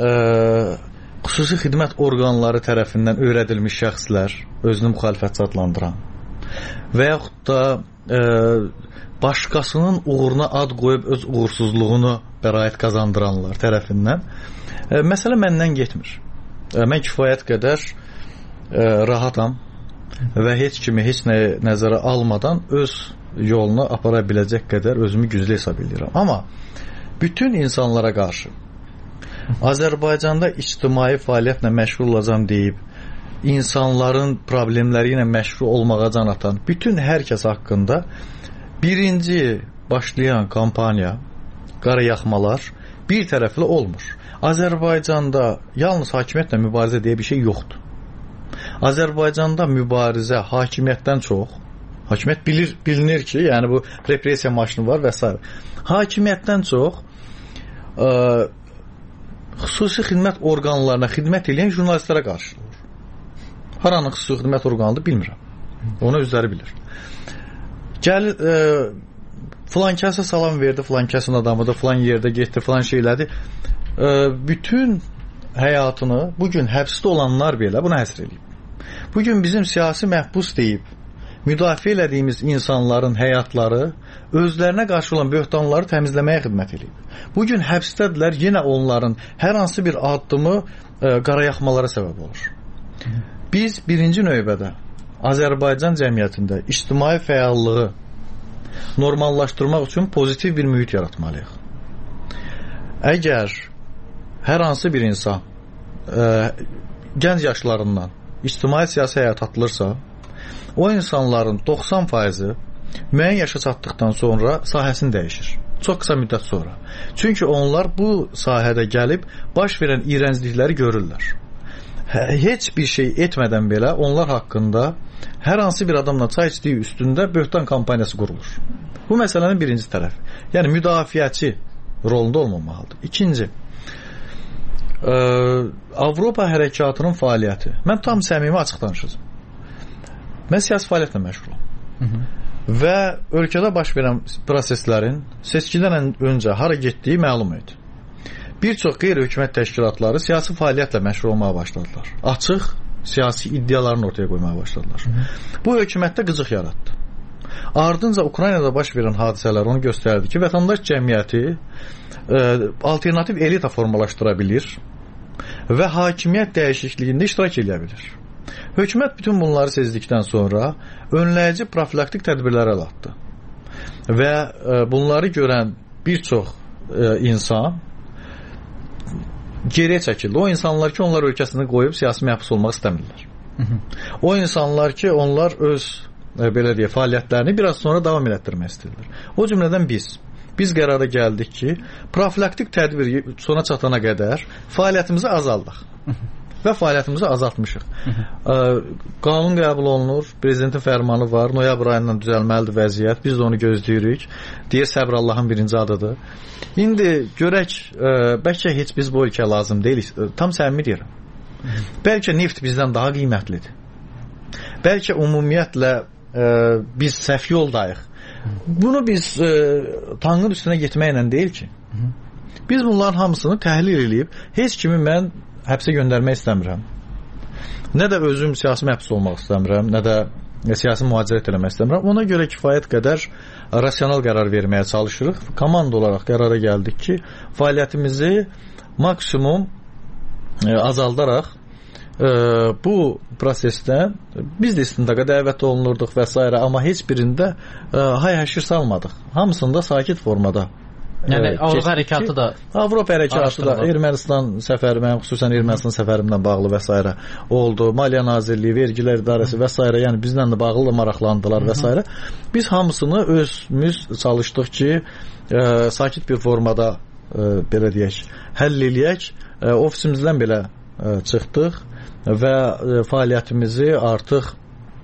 xüsusi xidmət orqanları tərəfindən öyrədilmiş şəxslər, özünü müxalifətçi adlandıran və yaxud da başqasının uğruna ad qoyub öz uğursuzluğunu bəraət qazandıranlar tərəfindən məsələ məndən getmir. Mən kifayət qədər rahatam və heç kimi heç nəyə nəzərə almadan öz yolunu apara biləcək qədər özümü güclü hesab edirəm. Amma bütün insanlara qarşı Azərbaycanda ictimai fəaliyyətlə məşğul olacam deyib insanların problemləri ilə məşğul olmağa can atan bütün hər kəs haqqında birinci başlayan kampaniya, qarayaxmalar bir tərəfli olmur. Azərbaycanda yalnız hakimiyyətlə mübarizə deyə bir şey yoxdur. Azərbaycanda mübarizə hakimiyyətdən çox, hakimiyyət bilinir ki, yəni bu repressiya maşını var və s. Hakimiyyətdən çox xüsusi xidmət orqanlarına xidmət edən jurnalistlərə qarşı olur. Haranın xüsusi xidmət orqanıdır bilmirəm. Onu özləri bilir. Gəl filan kəsə salam verdi, filan kəsin adamıdır, filan yerdə getdi, filan şeylədi. Bütün həyatını bugün həbsdə olanlar belə buna həsr edib. Bugün bizim siyasi məhbus deyib müdafiə elədiyimiz insanların həyatları özlərinə qarşı olan böhtanları təmizləməyə xidmət edib. Bugün həbsdədirlər, yenə onların hər hansı bir addımı qarayaxmalara səbəb olur. Biz birinci növbədə Azərbaycan cəmiyyətində ictimai fəallığı normallaşdırmaq üçün pozitiv bir mühit yaratmalıyıq. Əgər hər hansı bir insan gənc yaşlarından ictimai siyasi həyat atılırsa, o insanların 90%-i müəyyən yaşa çatdıqdan sonra sahəsini dəyişir. Çox qısa müddət sonra. Çünki onlar bu sahədə gəlib baş verən iyrənclikləri görürlər. Heç bir şey etmədən belə onlar haqqında hər hansı bir adamla çay içdiyi üstündə böhtan kampaniyası qurulur. Bu məsələnin birinci tərəfi. Yəni müdafiəçi rolunda olmamalıdır. İkinci, Avropa hərəkatının fəaliyyəti. Mən tam səmimi açıq danışacağım. Mən siyasi fəaliyyətlə məşğulam. Və ölkədə baş verən proseslərin seçkidən öncə hara getdiyi məlum idi. Bir çox qeyri-hökumət təşkilatları siyasi fəaliyyətlə məşğul olmağa başladılar. Açıq siyasi iddialarını ortaya qoymaya başladılar. Bu hökumətdə qıcıq yaratdı. Ardınca Ukraynada baş verən hadisələr onu göstərdi ki, vətəndaş cəmiyyəti alternativ elita formalaşdıra bilir və hakimiyyət dəyişikliyində iştirak edə bilir. Hökumət bütün bunları sezdikdən sonra önləyici profilaktik tədbirlərə əl atdı. Və bunları görən bir çox insan geriyə çəkildi. O insanlar ki, onlar ölkəsini qoyub siyasi məhbus olmaq istəmirlər. O insanlar ki, onlar öz belə deyə fəaliyyətlərini biraz sonra davam elətdirmək istəyirlər. O cümlədən biz qərara gəldik ki, profilaktik tədbir sona çatana qədər fəaliyyətimizi azaldıq. Və fəaliyyətimizi azaltmışıq. Qanun qəbul olunur, prezidentin fərmanı var, noyabr ayından düzəlməlidir vəziyyət, biz də onu gözləyirik. Deyir, səbr Allahın birinci adıdır. İndi görək, bəlkə heç biz bu ölkə lazım deyilik, tam səmimi deyirəm. Bəlkə neft bizdən daha qiymətlidir. Bəlkə ümumiyyətlə biz səhv yoldayıq. Bunu biz tanqın üstünə getməklə deyil ki. Biz bunların hamısını təhlil edib, heç kimi mən həbsə göndərmək istəmirəm. Nə də özüm siyasi məhbus olmaq istəmirəm, nə də siyasi mühacirət eləmək istəmirəm. Ona görə kifayət qədər rasional qərar verməyə çalışırıq. Komanda olaraq qərara gəldik ki, fəaliyyətimizi maksimum azaldaraq bu prosesdən biz də istintaqa dəvət olunurduq və s. amma heç birində hay-həşir salmadıq. Hamısında sakit formada. Yəni Avropa hərəkatı da Ermənistan səfəri, mənim xüsusən Ermənistan səfərimlə bağlı və s. oldu. Maliyyə Nazirliyi, Vergilər İdarəsi və s. yəni bizlə də bağlı da maraqlandılar və s. Biz hamısını özümüz çalışdıq ki, sakit bir formada belə deyək, həll eləyək. Ofisimizdən belə çıxdıq və fəaliyyətimizi artıq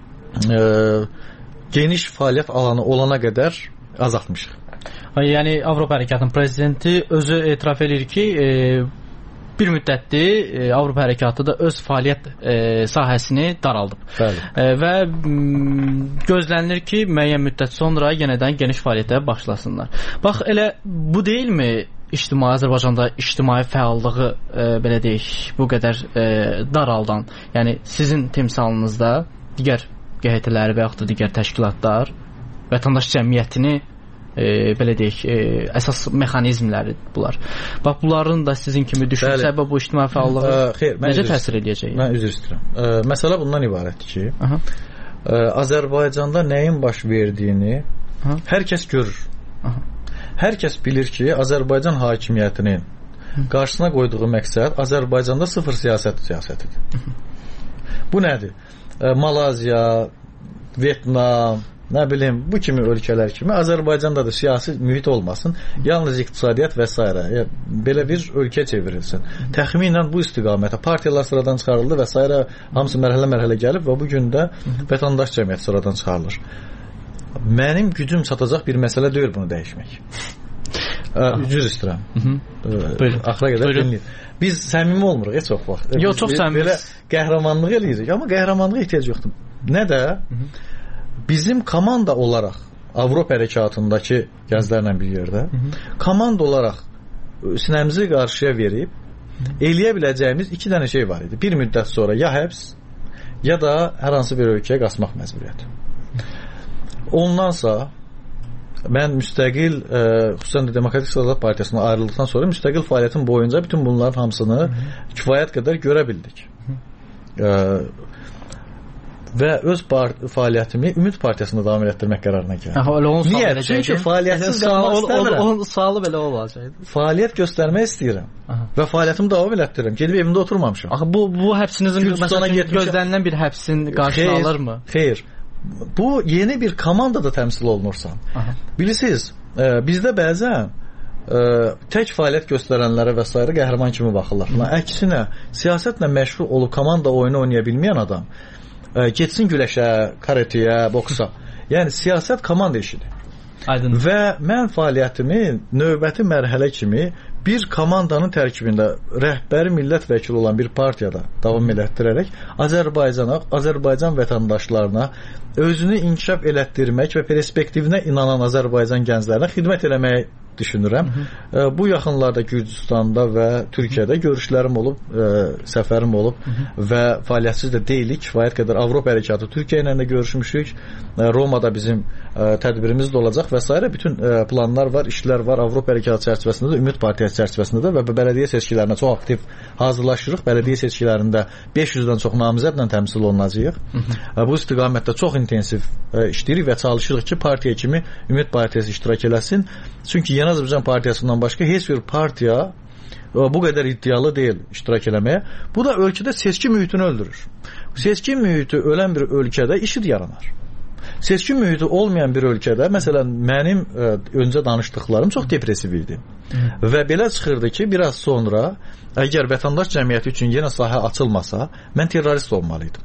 geniş fəaliyyət alanı olana qədər azaltmışıq. Yəni Avropa Hərəkatının prezidenti özü etiraf edir ki, bir müddətdir Avropa Hərəkatı da öz fəaliyyət sahəsini daraldıb. Və gözlənilir ki, müəyyən müddət sonra yenədən geniş fəaliyyətə başlasınlar. Bax, elə bu deyilmi Azərbaycanda ictimai fəallığı belə deyək, bu qədər daraldan, yəni sizin timsalınızda digər QHT-ləri və yaxud da digər təşkilatlar vətəndaş cəmiyyətini belə deyək, əsas mexanizmləri bunlar. Bax, bunların da sizin kimi düşünsə bu ictimai fəallığı necə təsir edəcək? Mən üzr istəyirəm. Məsələ bundan ibarətdir ki, Azərbaycanda nəyin baş verdiyini hər kəs görür. Hər kəs bilir ki, Azərbaycan hakimiyyətinin qarşısına qoyduğu məqsəd Azərbaycanda sıfır siyasətidir. Bu nədir? Malaziya, Vietnam, nə bilim, bu kimi ölkələr kimi Azərbaycanda da siyasi mühit olmasın, yalnız iqtisadiyyat və s. belə bir ölkə çevrilsin. Təxminən bu istiqamətə partiyalar sıradan çıxarıldı və s. hamısı mərhələ-mərhələ gəlib və bugün də vətəndaş cəmiyyəti sıradan çıxarılır. Mənim gücüm çatacaq bir məsələ deyil bunu dəyişmək. Üzr istəyirəm. Axıra qədər dinləyin. Biz səmimi olmuruq, heç çox vaxt. Yox, çox səmimi. Belə qəhrəmanlıq eləyirik, amma qəhrəmanlığa ehtiyac yoxdur. Nə də bizim komanda olaraq Avropa hərəkatındakı gənclərlə bir yerdə komanda olaraq sinəmizi qarşıya verib eləyə biləcəyimiz iki dənə şey var idi. Bir müddət sonra ya həbs, ya da hər hansı bir ölkəyə qaçmaq məcburiyyəti. Ondansa mən müstəqil, xüsusən də Demokratik Siyasət Partiyasından ayrıldıqdan sonra müstəqil fəaliyyətim boyunca bütün bunların hamısını kifayət qədər görə bildik. Və öz fəaliyyətimi Ümid Partiyasında davam etdirmək qərarına gəldim. Niyə? Çünki fəaliyyətsiz qalmaq istəmirəm. Onun sualı belə olacaqdı. Fəaliyyət göstərmək istəyirəm və fəaliyyətimi davam etdirirəm. Gedib evimdə oturmamışam. Bu həbsinizin gözlənilən bir həbsin qarşılıq alırmı? Xeyr. Bu yeni bir komandada təmsil olunursan. Bilirsiniz, bizdə bəzən tək fəaliyyət göstərənlərə və s. qəhrəman kimi baxırlar. Əksinə, siyasətlə məşğul olub komanda oyunu oynaya bilməyən adam getsin güləşə, kareteyə, boksa. Yəni siyasət komanda işidir. Aydın. Və mən fəaliyyətimi növbəti mərhələ kimi bir komandanın tərkibində rəhbəri millət vəkili olan bir partiyada davam elətdirərək Azərbaycan vətəndaşlarına özünü inkişaf elətdirmək və perspektivinə inanan Azərbaycan gənclərinə xidmət eləməyi düşünürəm. Bu yaxınlarda Gürcüstanda və Türkiyədə görüşlərim olub, səfərim olub və fəaliyyətsiz də deyilik. Kifayət qədər Avropa hərəkatı Türkiyə ilə də görüşmüşük. Romada bizim tədbirimiz də olacaq və s. Bütün planlar var, işlər var. Avropa hərəkatı çərçivəsində də, Ümid Partiyası çərçivəsində də və bələdiyyə seçkilərinə çox aktiv hazırlaşırıq. Bələdiyyə seçkilərində 500-dən çox namizədlə təmsil olunacağıq. Bu istiqamətdə çox intensiv işləyirik və çalışırıq ki, partiya kimi Ümid Partiyası iştirak eləsin. Çünki Yeni Azərbaycan Partiyasından başqa heç bir partiya bu qədər iddialı deyil iştirak eləməyə. Bu da ölkədə seçki mühitini öldürür. Seçki mühiti ölən bir ölkədə işid yaranar. Seçki mühiti olmayan bir ölkədə, məsələn, mənim öncə danışdıqlarım çox depressiv idi. Və belə çıxırdı ki, biraz sonra əgər vətəndaş cəmiyyəti üçün yenə sahə açılmasa, mən terrorist olmalıydım.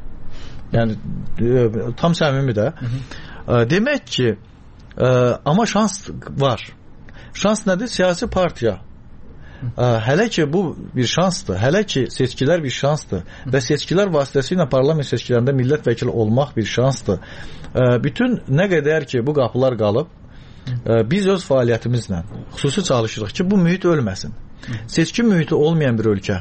Yəni, tam səmimi də. Demək ki, amma şans var. Şans nədir? Siyasi partiya. Hələ ki bu bir şansdır. Hələ ki seçkilər bir şansdır. Və seçkilər vasitəsilə parlament seçkilərində millət vəkili olmaq bir şansdır. Bütün nə qədər ki bu qapılar qalıb, biz öz fəaliyyətimizlə xüsusi çalışırıq ki, bu mühit ölməsin. Seçki mühiti olmayan bir ölkə,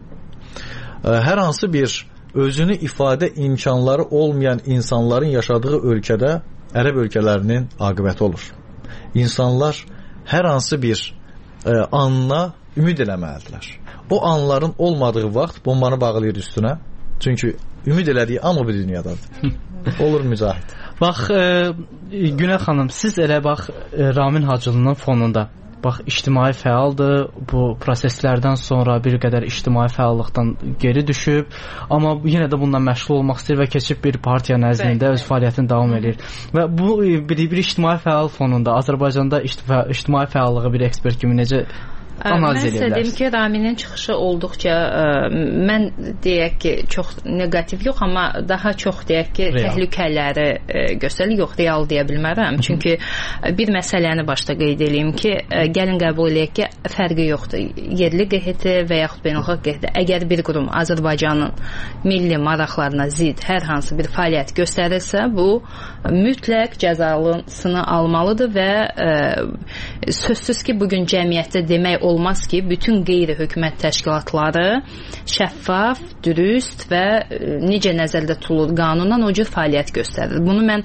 hər hansı bir özünü ifadə imkanları olmayan insanların yaşadığı ölkədə ərəb ölkələrinin aqibəti olur. İnsanlar hər hansı bir anına ümid eləməlidirlər. O anların olmadığı vaxt bombanı bağlayır üstünə. Çünki ümid elədiyi an o bir dünyadadır. Olur mücahid. Bax, Günel xanım, siz elə bax Ramin Hacılının fonunda bax, ictimai fəaldır, bu proseslərdən sonra bir qədər ictimai fəallıqdan geri düşüb, amma yenə də bundan məşğul olmaq istəyir və keçib bir partiya nəzdində öz fəaliyyətini davam edir. Və bu bir ictimai fəal fonunda Azərbaycanda ictimai fəallığı bir ekspert kimi necə analiz edə bilərsiniz? Mən dedim ki, Raminin çıxışı olduqca mən deyək ki, çox negativ yox, amma daha çox deyək ki, təhlükələri göstərir. Yox, real deyə bilmərəm. Çünki bir məsələni başda qeyd edeyim ki, gəlin qəbul edək ki, fərqi yoxdur. Yerli QHT və yaxud beynəlxalq QHT. Əgər bir qurum Azərbaycanın milli maraqlarına zid hər hansı bir fəaliyyət göstərirsə, bu mütləq cəzasını almalıdır və sözsüz ki, bugün cəmiyyətdə demək olmaz ki, bütün qeyri-hökumət təşkilatları şəffaf, dürüst və necə nəzərdə tutulur qanundan o cür fəaliyyət göstərir. Bunu mən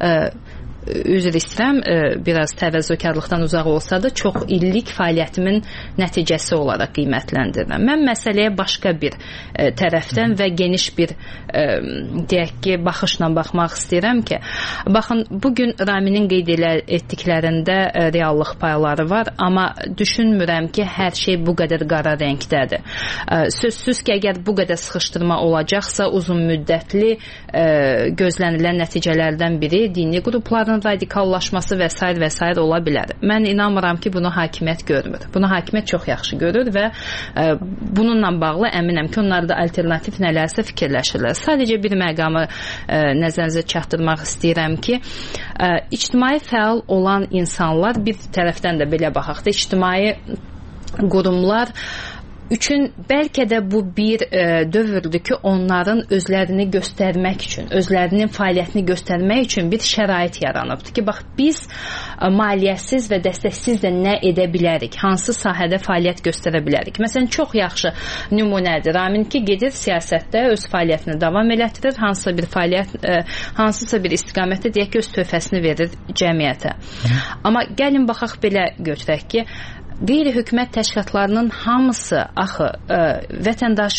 üzr istəyirəm, biraz təvəzzökarlıqdan uzaq olsa da çox illik fəaliyyətimin nəticəsi olaraq qiymətləndirirəm. Mən məsələyə başqa bir tərəfdən və geniş bir deyək ki, baxışla baxmaq istəyirəm ki, baxın, bugün Raminin qeyd etdiklərində reallıq payları var, amma düşünmürəm ki, hər şey bu qədər qara rəngdədir. Sözsüz ki, əgər bu qədər sıxışdırma olacaqsa, uzun müddətli gözlənilən nəticələrdən biri dini qrupların radikallaşması və s. ola bilər. Mən inanmıram ki, bunu hakimiyyət görmür. Bunu hakimiyyət çox yaxşı görür və bununla bağlı əminəm ki, onlar da alternativ nələrsə fikirləşirlər. Sadəcə bir məqamı nəzərinizə çatdırmaq istəyirəm ki, ictimai fəal olan insanlar bir tərəfdən də belə baxaq da, ictimai qurumlar üçün bəlkə də bu bir dövrdür ki, onların özlərini göstərmək üçün, özlərinin fəaliyyətini göstərmək üçün bir şərait yaranıbdır ki, bax, biz maliyyəsiz və dəstəksiz də nə edə bilərik, hansı sahədə fəaliyyət göstərə bilərik. Məsələn, çox yaxşı nümunədir. Ramin ki, gedir siyasətdə öz fəaliyyətini davam elətdirir, hansısa bir fəaliyyət, hansısa bir istiqamətdə deyək ki, öz töhfəsini verir cəmiyyətə. Amma gəlin baxaq belə götürək ki, qeyri-hökumət təşkilatlarının hamısı axı vətəndaş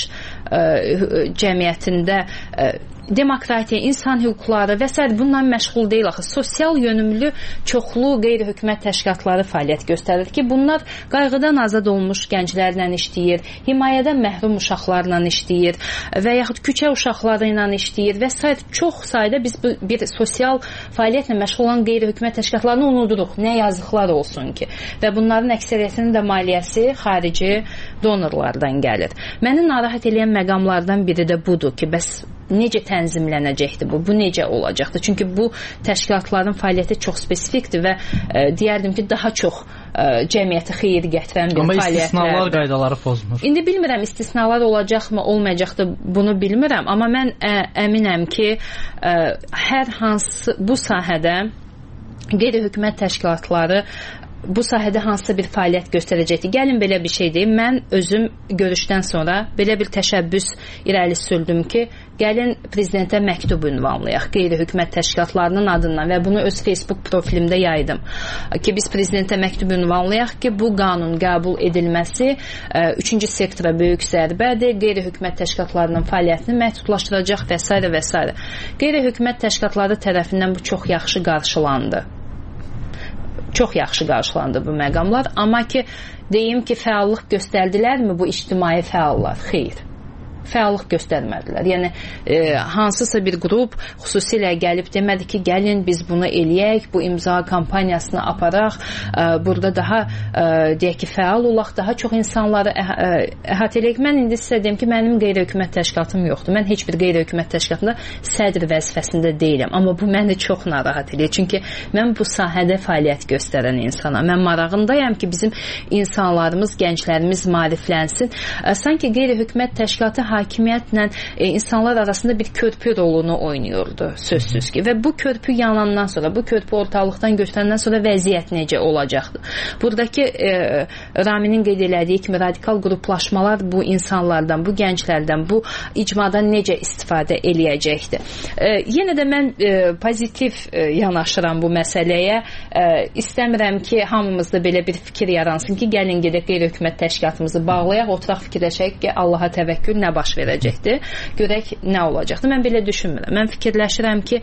cəmiyyətində demokratiya, insan hüquqları və s. bundan məşğul deyil axı. Sosial yönümlü çoxlu qeyri-hökumət təşkilatları fəaliyyət göstərir ki, bunlar qayğıdan azad olmuş gənclərlə işləyir, himayədən məhrum uşaqlarla işləyir və yaxud küçə uşaqları ilə işləyir və s. Çox sayda biz bir sosial fəaliyyətlə məşğul olan qeyri-hökumət təşkilatlarını unuduruq. Nə yazıqlar olsun ki. Və bunların əksəriyyətinin də maliyyəsi xarici donorlardan gəlir. Məni narahat edən məqamlardan biri də budur ki, bəs necə tənzimlənəcəkdir bu? Bu necə olacaqdır? Çünki bu təşkilatların fəaliyyəti çox spesifikdir və deyərdim ki, daha çox cəmiyyətə xeyir gətirən bir fəaliyyətlərdir. Amma istisnalar qaydaları pozulur. İndi bilmirəm, istisnalar olacaqmı, olmayacaqdır, bunu bilmirəm. Amma mən əminəm ki, hər hansı bu sahədə qeyri-hökumət təşkilatları bu sahədə hansısa bir fəaliyyət göstərəcəkdir. Gəlin belə bir şey deyim. Mən özüm görüşdən sonra belə bir təşəbbüs irəli sürdüm ki, gəlin prezidentə məktub ünvanlayaq qeyri-hökumət təşkilatlarının adından və bunu öz Facebook profilimdə yaydım. Ki biz prezidentə məktub ünvanlayaq ki, bu qanun qəbul edilməsi üçüncü sektora böyük zərbədir, qeyri-hökumət təşkilatlarının fəaliyyətini məhdudlaşdıracaq və s. və s. Qeyri-hökumət təşkilatları tərəfindən bu çox yaxşı qarşılandı. Çox yaxşı qarşılandı bu məqamlar, amma ki, deyim ki, fəallıq göstərdilərmi bu ictimai fəallar? Xeyr. Fəallıq göstərmədilər. Yəni, hansısa bir qrup xüsusilə gəlib demədi ki, gəlin biz bunu eləyək, bu imza kampaniyasını aparaq, burada daha deyək ki, fəal olaq, daha çox insanları əhatə eləyək. Mən indi sizə deyim ki, mənim qeyri-hökumət təşkilatım yoxdur. Mən heç bir qeyri-hökumət təşkilatında sədr vəzifəsində deyiləm. Amma bu məni çox narahat edir. Çünki mən bu sahədə fəaliyyət göstərən insanam. Mən marağındayam ki, bizim insanlarımız, gənclərimiz maariflənsin. Sanki qeyri-hökumət təşkilatı hakimiyyətlə insanlar arasında bir körpü rolunu oynuyordu sözsüz ki. Və bu körpü yanandan sonra, bu körpü ortalıqdan götürəndən sonra vəziyyət necə olacaqdı? Buradakı Raminin qeyd elədiyi kimi radikal qruplaşmalar bu insanlardan, bu gənclərdən, bu icmadan necə istifadə eləyəcəkdir? Yenə də mən pozitiv yanaşıram bu məsələyə. İstəmirəm ki, hamımızda belə bir fikir yaransın ki, gəlin gedək qeyri-hökumət təşkilatımızı bağlayaq, oturaq fikirləşək ki, Allaha təvəkkül nə baş verəcəkdir, görək nə olacaqdır. Mən belə düşünmürəm. Mən fikirləşirəm ki,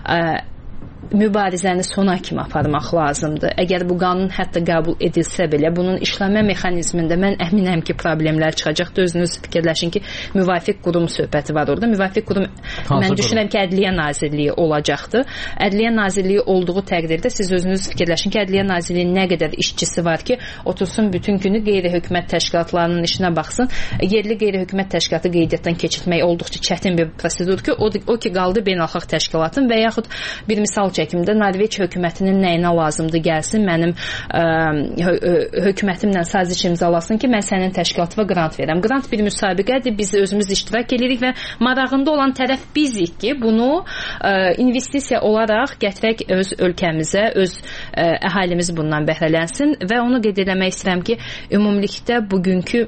mübarizəni sona kimi aparmaq lazımdır. Əgər bu qanun hətta qəbul edilsə belə, bunun işləmə mexanizmində mən əminəm ki, problemlər çıxacaqdır. Özünüz fikirləşin ki, müvafiq qurum söhbəti var orada. Müvafiq qurum, mən düşünürəm ki, Ədliyyə Nazirliyi olacaqdır. Ədliyyə Nazirliyi olduğu təqdirdə siz özünüz fikirləşin ki, Ədliyyə Nazirliyinin nə qədər işçisi var ki, otursun bütün günü qeyri-hökumət təşkilatlarının işinə baxsın. Yerli qeyri-hökumət təşkilatı qeydiyyatdan keçirtmək olduqca çətin bir prosedur ki, o ki qaldı beynəlxalq təşkilatın və yaxud bir misal çəkimdə Norveç hökumətinin nəyinə lazımdır gəlsin, mənim hökumətimlə saziş imzalasın ki, mən sənin təşkilatıma qrant verəm. Qrant bir müsabiqədir, biz özümüz iştirak edirik və marağında olan tərəf bizik ki, bunu investisiya olaraq gətirək öz ölkəmizə, öz əhalimiz bundan bəhrələnsin və onu qeyd eləmək istəyirəm ki, ümumilikdə bugünkü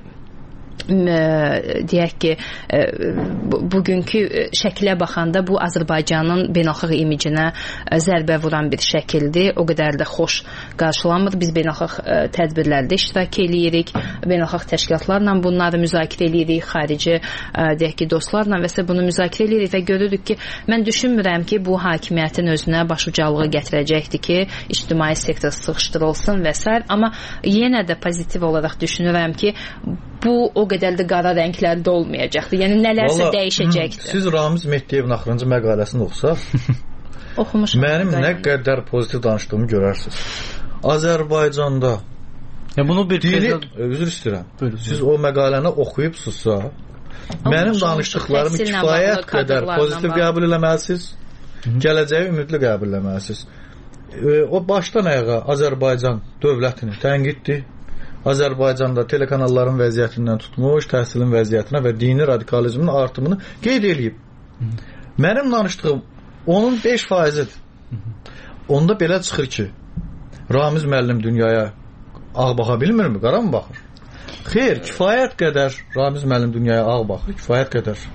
deyək ki, bugünkü şəkilə baxanda bu Azərbaycanın beynəlxalq imicinə zərbə vuran bir şəkildir. O qədər də xoş qarşılanmır. Biz beynəlxalq tədbirlərdə iştirak eləyirik, beynəlxalq təşkilatlarla bunları müzakirə eləyirik, xarici deyək ki, dostlarla və s. bunu müzakirə eləyirik və görürük ki, mən düşünmürəm ki, bu hakimiyyətin özünə başucalığı gətirəcəkdir ki, ictimai sektor sıxışdırılsın və s. Amma yenə də pozitiv olaraq düşünürəm ki, bu o qədər də qara rənglərdə olmayacaqdır. Yəni nələrsə dəyişəcəkdir. Siz Ramiz Mehdiyevin axırıncı məqaləsini oxusaq, oxumuşam. Mənim nə qədər pozitiv danışdığımı görərsiniz. Azərbaycanda bunu bir üzr istəyirəm. Siz o məqaləni oxuyubsuzsa, mənim danışdıqlarımı kifayət qədər pozitiv qəbul eləməlisiniz, gələcəyi ümidli qəbul eləməlisiniz. O başdan ayağa Azərbaycan dövlətini tənqiddir. Azərbaycanda telekanalların vəziyyətindən tutmuş, təhsilin vəziyyətinə və dini radikalizmin artımını qeyd edib. Mənim danışdığım onun 5%-idir. Onda belə çıxır ki, Ramiz müəllim dünyaya ağ baxa bilmirmi, qara mı baxır? Xeyr, kifayət qədər Ramiz müəllim dünyaya ağ baxır, kifayət qədər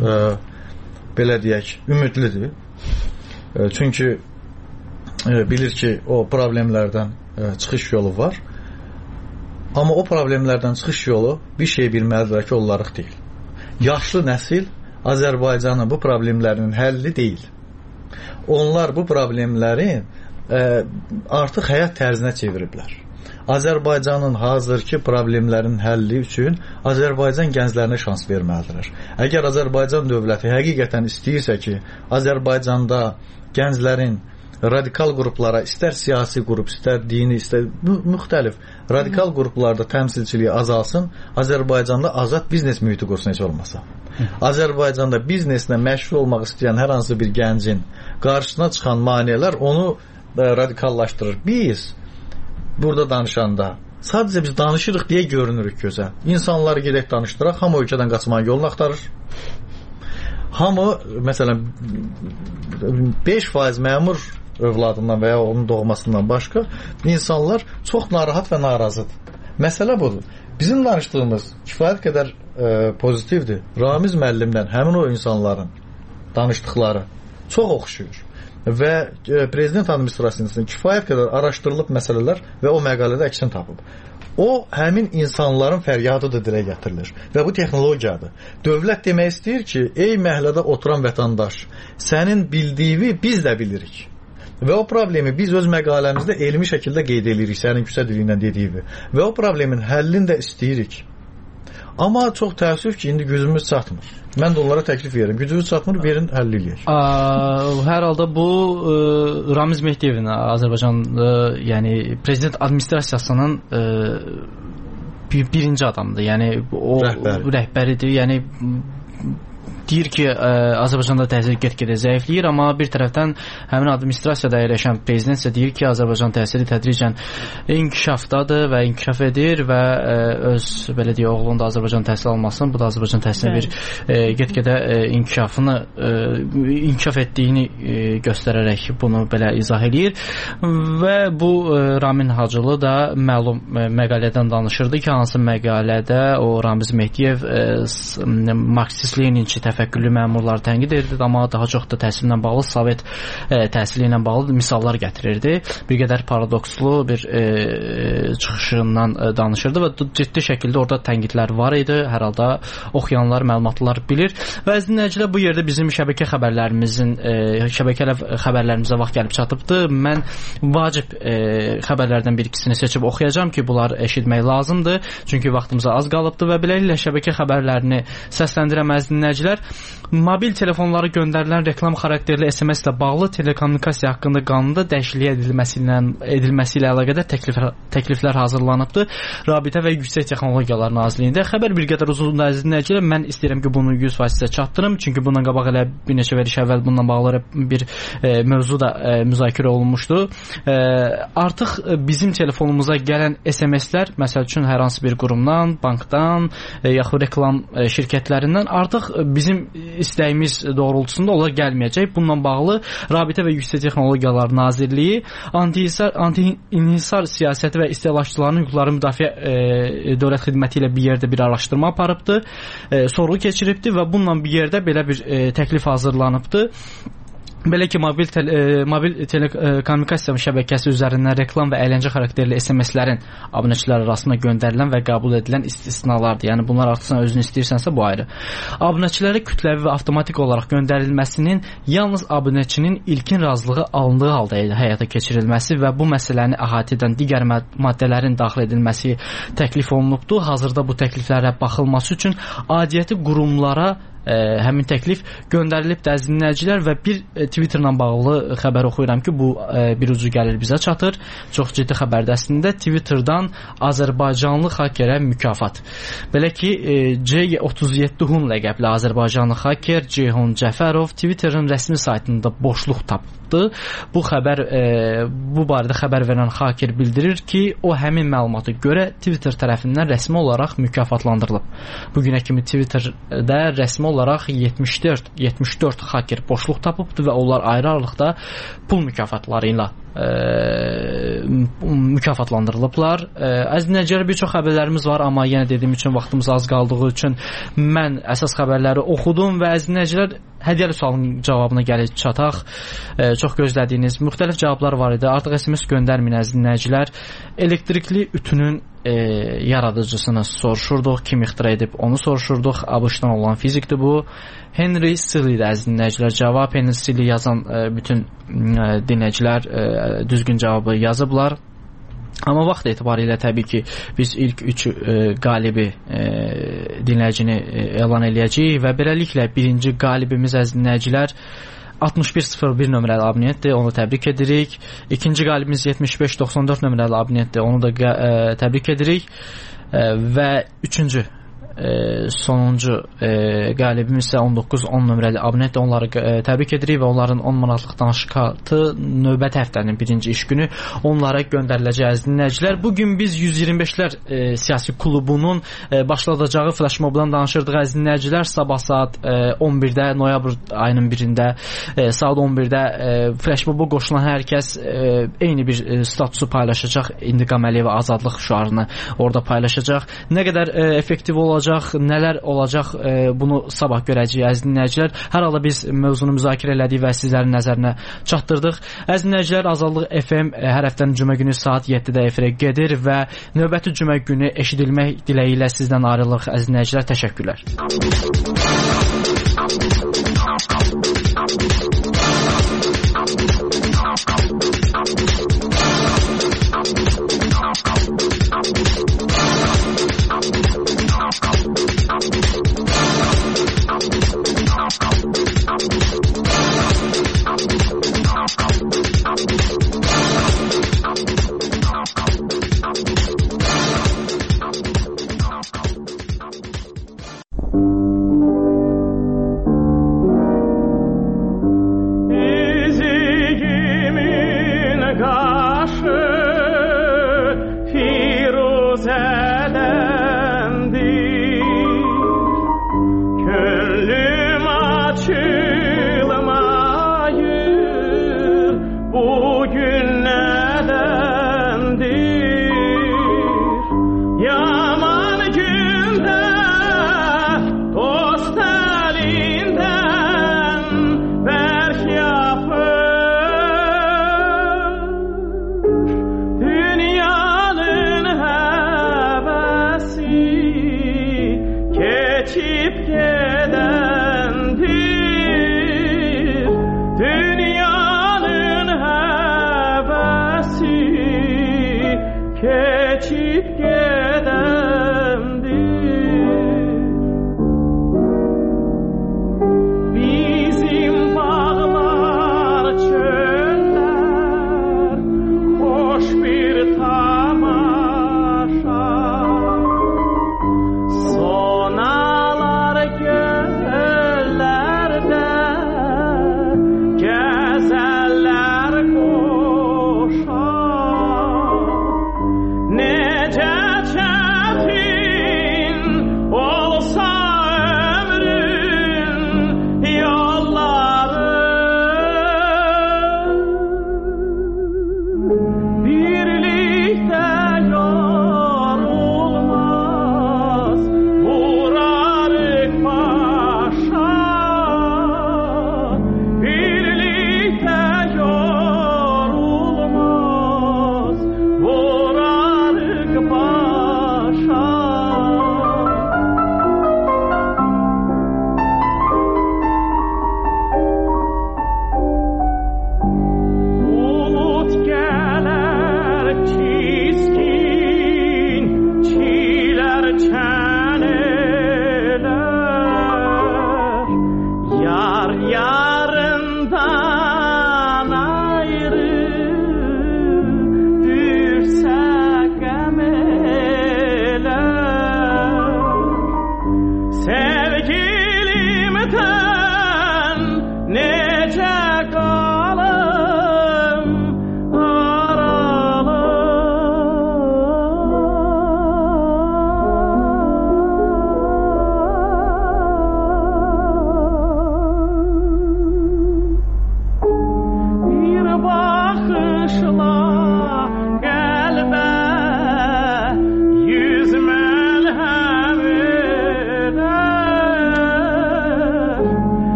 belə deyək, ümidlidir. Çünki bilir ki, o problemlərdən çıxış yolu var. Amma o problemlərdən çıxış yolu bir şey bilməlidir ki, onlarıq deyil. Yaşlı nəsil Azərbaycanın bu problemlərinin həlli deyil. Onlar bu problemlərin artıq həyat tərzinə çeviriblər. Azərbaycanın hazırki problemlərin həlli üçün Azərbaycan gənclərinə şans verməlidir. Əgər Azərbaycan dövləti həqiqətən istəyirsə ki, Azərbaycanda gənclərin radikal qruplara, istər siyasi qrup, istər dini, istər müxtəlif radikal qruplarda təmsilçiliyi azalsın, Azərbaycanda azad biznes mühiti qursun heç olmasa. Azərbaycanda bizneslə məşğul olmaq istəyən hər hansı bir gəncin qarşısına çıxan maneələr onu radikallaşdırır. Biz burada danışanda sadəcə biz danışırıq deyə görünürük gözə. İnsanları gedək danışdıraq, hamı ölkədən qaçmanın yolunu axtarır. Hamı, məsələn, 5% məmur övladından və ya onun doğmasından başqa insanlar çox narahat və narazıdır. Məsələ budur. Bizim danışdığımız kifayət qədər pozitivdir. Ramiz müəllimlə həmin o insanların danışdıqları çox oxşuyur. Və prezident administrasiyasının kifayət qədər araşdırılıb məsələlər və o məqalədə əksini tapıb. O, həmin insanların fəryadıdır dilə gətirilir. Və bu texnologiyadır. Dövlət demək istəyir ki, ey məhəllədə oturan vətəndaş, sənin bildiyini biz də bilirik. Və o problemi biz öz məqaləmizdə elmi şəkildə qeyd edirik, sənin küçə dili ilə dediyini. Və o problemin həllini də istəyirik. Amma çox təəssüf ki, indi gücümüz çatmır. Mən də onlara təklif verirəm. Gücümüz çatmır, verin, həll eləyək. Hər halda bu Ramiz Mehdiyevin Azərbaycan yəni prezident administrasiyasının birinci adamdır. Yəni o rəhbəridir. Yəni deyir ki, Azərbaycanda təhsil get-gedə zəifləyir, amma bir tərəfdən həmin administrasiyada əyləşən prezident isə deyir ki, Azərbaycan təhsili tədricən inkişafdadır və inkişaf edir və öz belə deyək oğlunun da Azərbaycan təhsil almasın, bu da Azərbaycan təhsilinin bir get-gedə inkişaf etdiyini göstərərək bunu belə izah edir və bu Ramin Hacılı da məlum məqalədən danışırdı ki, hansı məqalədə o Ramiz Mehdiyev Marksist-Leninçi təfəkkürlü məmurları tənqid edirdi, amma daha çox da təhsillə bağlı, Sovet təhsili ilə bağlı misallar gətirirdi. Bir qədər paradokslu bir çıxışından danışırdı və ciddi şəkildə orada tənqidlər var idi. Hər halda oxuyanlar, məlumatlılar bilir. Və əziz dinləyicilər, bu yerdə bizim şəbəkə xəbərlərimizə vaxt gəlib çatıbdır. Mən vacib xəbərlərdən bir ikisini seçib oxuyacağam ki, bunlar eşitmək lazımdır. Çünki vaxtımıza az qalıbdır və beləliklə şəbəkə xəbərlərini səsləndirəm əziz dinləyicilər. Mobil telefonlara göndərilən reklam xarakterli SMS ilə bağlı telekommunikasiya haqqında qanunda dəyişiklik edilməsi ilə əlaqədar təkliflər hazırlanıbdır. Rabitə və Yüksək Texnologiyalar Nazirliyində. Xəbər bir qədər uzundur əziz dinləyicilər. Mən istəyirəm ki, bunu 100% sizə çatdırım. Çünki bundan qabaq elə bir neçə veriş əvvəl bununla bağlı bir mövzu da müzakirə olunmuşdu. Artıq bizim telefonumuza gələn SMS-lər, məsəl üçün hər hansı bir qurumdan, bankdan, yaxud reklam şirkətlərindən artıq bizim istəyimiz doğrultusunda onlar gəlməyəcək. Bununla bağlı Rabitə və Yüksək Texnologiyalar Nazirliyi anti-inhisar siyasəti və istehlakçıların hüquqları müdafiə dövlət xidməti ilə bir yerdə bir araşdırma aparıbdı, sorğu keçiribdi və bununla bir yerdə belə bir təklif hazırlanıbdı. Belə ki, mobil telekommunikasiya şəbəkəsi üzərindən reklam və əyləncə xarakterli SMS-lərin abunəçilər arasında göndərilən və qəbul edilən istisnalardır. Yəni bunlar artıq sən özün istəyirsənsə bu ayrı. Abunəçilərə kütləvi və avtomatik olaraq göndərilməsinin yalnız abunəçinin ilkin razılığı alındığı halda həyata keçirilməsi və bu məsələni əhatə edən digər maddələrin daxil edilməsi təklif olunubdur. Hazırda bu təkliflərə baxılması üçün aidiyyəti qurumlara həmin təklif göndərilib əziz dinləyicilər və bir Twitterla bağlı xəbər oxuyuram ki, bu bir ucu gəlir bizə çatır. Çox ciddi xəbərdir əslində. Twitterdan Azərbaycanlı hakerə mükafat. Belə ki, C37 Hun ləqəbli Azərbaycanlı haker Ceyhun Cəfərov Twitterin rəsmi saytında boşluq tapdı. Bu barədə xəbər verən haker bildirir ki, o həmin məlumata görə Twitter tərəfindən rəsmi olaraq mükafatlandırılıb. Bugünə kimi Twitterdə rəsmi olaraq 74 haker boşluq tapıbdı və onlar ayrı aralıqda pul mükafatları ilə mükafatlandırılıblar. Əziz dinləyicilər, bir çox xəbərlərimiz var, amma yenə dediyim üçün vaxtımız az qaldığı üçün mən əsas xəbərləri oxudum və əziz dinləyicilər, hədiyyəli sualın cavabına gəlib çataq. Çox gözlədiyiniz müxtəlif cavablar var idi. Artıq SMS göndərməyin əziz dinləyicilər. Elektrikli ütünün yaradıcısını soruşurduq, kim ixtira edib onu soruşurduq. ABŞ-dan olan fizikdir bu. Henry Seeley əziz dinləyicilər cavab. Henry Seeley yazan bütün dinləyicilər düzgün cavabı yazıblar. Amma vaxt etibarilə təbii ki, biz ilk 3 qalibi dinləyicini elan eləyəcəyik və beləliklə birinci qalibimiz əziz dinləyicilər 6101 nömrəli abunentdir, onu təbrik edirik. İkinci qalibimiz 7594 nömrəli abunentdir, onu da təbrik edirik. Və üçüncü sonuncu qalibimiz isə 1910 nömrəli abunentdir, onları təbrik edirik və onların 10 manatlıq danışıqatı növbəti həftənin birinci iş günü onlara göndəriləcək əziz dinləyicilər. Bugün biz 125-lər siyasi klubunun başladacağı flash mobdan danışırdıq əziz dinləyicilər. Sabah saat 11-də, noyabr ayının 1-də saat 11-də flash moba qoşulan hər kəs eyni bir statusu paylaşacaq. İntiqam Əliyev azadlıq şüarını orada paylaşacaq. Nə qədər effektiv olacaq, nələr olacaq, bunu sabah görəcəyik əziz dinləyicilər. Hər halda biz mövzunu müzakirə elədik və sizlərin nəzərinə çatdırdıq. Əziz dinləyicilər, Azadlıq FM hər həftənin cümə günü saat 7-də efirə gedir və növbəti cümə günü eşidilmək diləyi ilə sizdən ayrılırıq əziz dinləyicilər. Təşəkkürlər.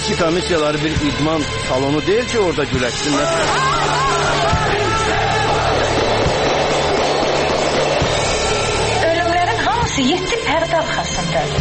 Seçki komissiyaları bir idman salonu değil ki orada güləşsinlər. Ölümlərin hamısı 7 pərdə arxasındadır.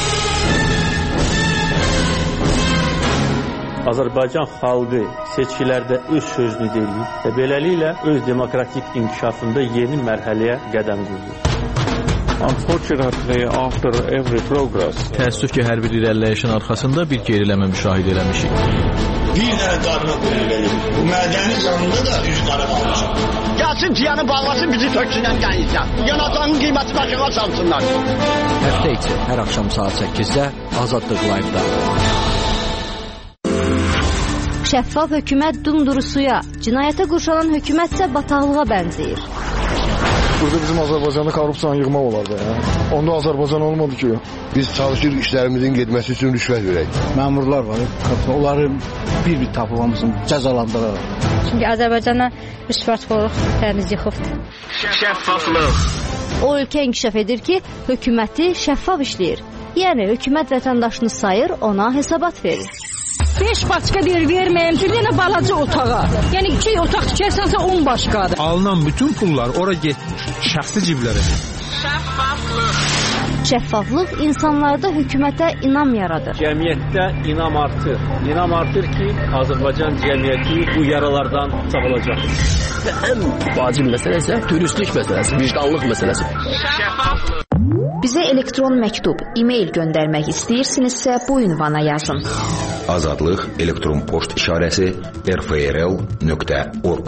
Azərbaycan xalqı seçkilərdə öz sözünü deyir və beləliklə öz demokratik inkişafında yeni mərhələyə qədəm qoyur. Unfortunately, after every progress, təəssüf ki, hər bir irəliləyişin arxasında bir geriləmə müşahidə eləmişik. Bir dənə qarına verir. Bu mədəni canında da üz qara qalmışıq. Gəlsin ciyanı bağlasın, bizi töksünən dənizdən. Yanatanın qiyməti başına salsınlar. Həftə içi hər axşam saat 8-də Azadlıq Live-da. Şəffaf hökumət dumduru suya, cinayətə qurşalan hökumət isə bataqlığa bənzəyir. Burada bizim Azərbaycanda korrupsiyanı yığmaq olardı. Onda Azərbaycan olmadı ki. Biz çalışırıq işlərimizin getməsi üçün rüşvət verək. Məmurlar var, onları bir-bir tapılmamızın cəzalandırır. Çünki Azərbaycana rüşvətxorluq təmiz yıxıbdır. Şəffaflıq. O ölkə inkişaf edir ki, hökuməti şəffaf işləyir. Yəni hökumət vətəndaşını sayır, ona hesabat verir. 5 başqa verməyəm, bir dənə balaca otağa. Yəni 2 otaq tikərsənsə 10 başqadır. Alınan bütün pullar ora getmir, şəxsi ciblərə. Şəffaflıq. Şəffaflıq insanlarda hökumətə inam yaradır. Cəmiyyətdə inam artır. İnam artır ki, Azərbaycan cəmiyyəti bu yaralardan sağalacaq. Və ən vacib məsələ isə dürüstlük məsələsi, vicdanlıq məsələsi. Şəffaflıq. Bizə elektron məktub, e-mail göndərmək istəyirsinizsə bu ünvana yazın. Azadlıq elektron poçt işarəsi rfrl.org.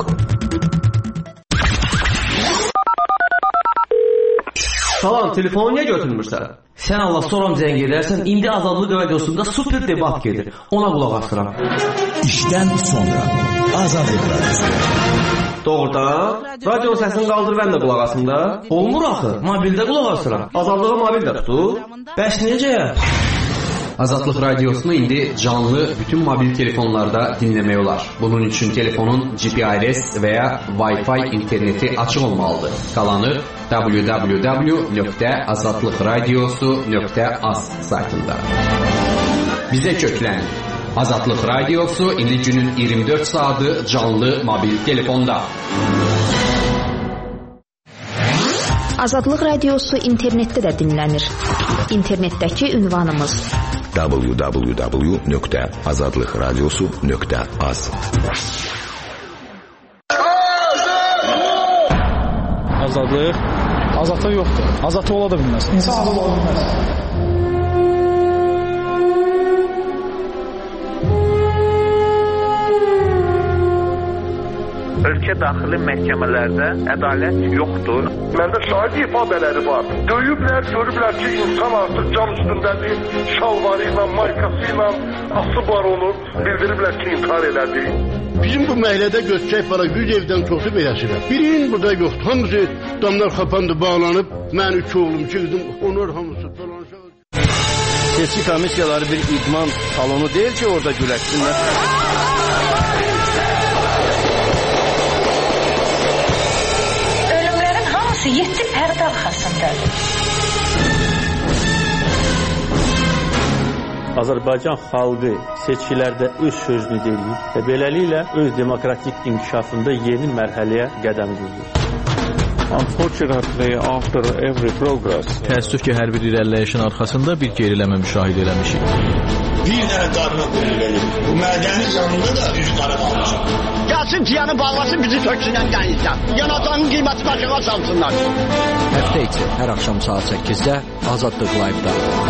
Salam, telefonu niyə götürmürsən? Sən Allah soram zəng edərsən, indi Azadlıq radiosunda super debat gedir. Ona qulaq asıram. İşdən sonra Azadlıq radiosu. Doğrudan, radionun səsini qaldır, mən də qulaq asım da. Olmur axı, mobildə qulaq asıram. Azadlığa mobil də tutur. Bəs necə? Azadlıq radiosunu indi canlı bütün mobil telefonlarda dinləmək olar. Bunun üçün telefonun GPRS və ya Wi-Fi interneti açıq olmalıdır. Qalanı www.azadlıqradiosu.az saytında. Bizə köklən. Azadlıq radiosu indi günün 24 saatı canlı mobil telefonda. Azadlıq radiosu internetdə də dinlənir. İnternetdəki ünvanımız www.azadlıqradiosu.az. Azadlıq? Azadlıq yoxdur. Azadlıq ola da bilməz. İnsanlıq ola bilməz. Ölkə daxili məhkəmələrdə ədalət yoxdur. Məndə şahid ifadələri var. Döyüblər, görüblər ki, insan artıq cam üstündədir, şalvarı ilə, maykası ilə asıb var onu, bildiriblər ki, intihar elədi. Bizim bu məhəllədə göçək var, 100 evdən çoxu beləsidir. Birinin burada yoxdur. Hamısı damlar xapandı, bağlanıb. Mən 2 oğlum, 2 qızım, onlar hamısı dolanışaq. Seçki komissiyaları bir idman salonu değil ki, orada güləşsinlər. Ölümlərin hamısı 7 pərdə arxasındadır. Azərbaycan xalqı seçkilərdə öz sözünü deyir və beləliklə öz demokratik inkişafında yeni mərhələyə qədəm qoyur. Unfortunately, after every progress, təəssüf ki, hər bir irəliləyişin arxasında bir geriləmə müşahidə eləmişik. Bir dənə qarına verir. Bu mədəni canında da üz qara qalmışıq. Gəlsin ciyanı bağlasın, bizi töksünən dənizdən. Yanatanın qiyməti başına salsınlar. Həftə içi hər axşam saat 8-də Azadlıq Live-da.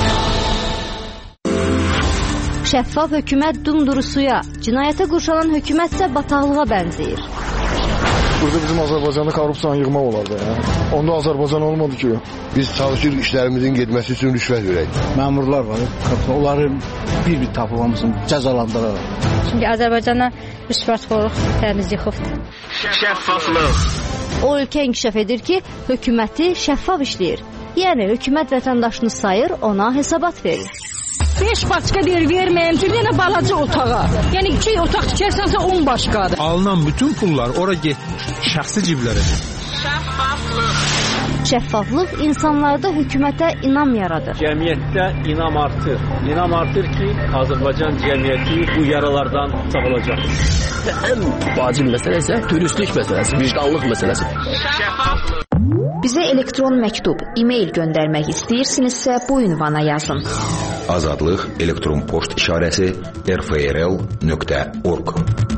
Şəffaf hökumət dumduru suya, cinayətə qurşalan hökumət isə bataqlığa bənzəyir. Burada bizim Azərbaycanda korrupsiyanı yığmaq olardı. Onda Azərbaycan olmadı ki. Biz çalışırıq işlərimizin getməsi üçün rüşvət verək. Məmurlar var, onları bir-bir tapılmamızın cəzalandırır. Çünki Azərbaycana rüşvətxorluq təmiz yıxıbdır. Şəffaflıq. O ölkə inkişaf edir ki, hökuməti şəffaf işləyir. Yəni hökumət vətəndaşını sayır, ona hesabat verir. 5 başqa verməyəm, bir dənə balaca otağa. Yəni 2 otaq tikərsənsə 10 başqadır. Alınan bütün pullar ora getmir, şəxsi ciblərə. Şəffaflıq. Şəffaflıq insanlarda hökumətə inam yaradır. Cəmiyyətdə inam artır. İnam artır ki, Azərbaycan cəmiyyəti bu yaralardan sağolacaq. Ən vacib məsələ isə dürüstlük məsələsi, vicdanlıq məsələsi. Bizə elektron məktub, e-mail göndərmək istəyirsinizsə bu ünvana yazın. Azadlıq elektron poçt işarəsi rfrl.org.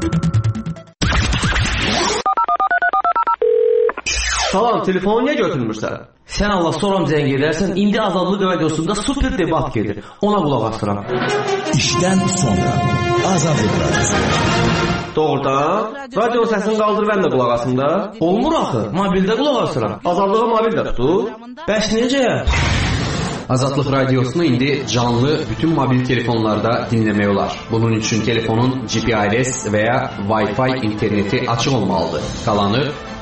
Salam, telefonu niyə götürmürsən? Sən Allah soram zəng edərsən, indi Azadlıq radiosunda super debat gedir. Ona qulaq asıram. İşdən sonra Azadlıq radiosu. Doğrudan? Radio səsini qaldır, mən də qulaq asım da. Olmur axı, mobildə qulaq asıram. Azadlığı mobildə tutur. Bəs necə? Azadlıq radiosunu indi canlı bütün mobil telefonlarda dinləmək olar. Bunun üçün telefonun GPRS və ya Wi-Fi interneti açıq olmalıdır. Qalanı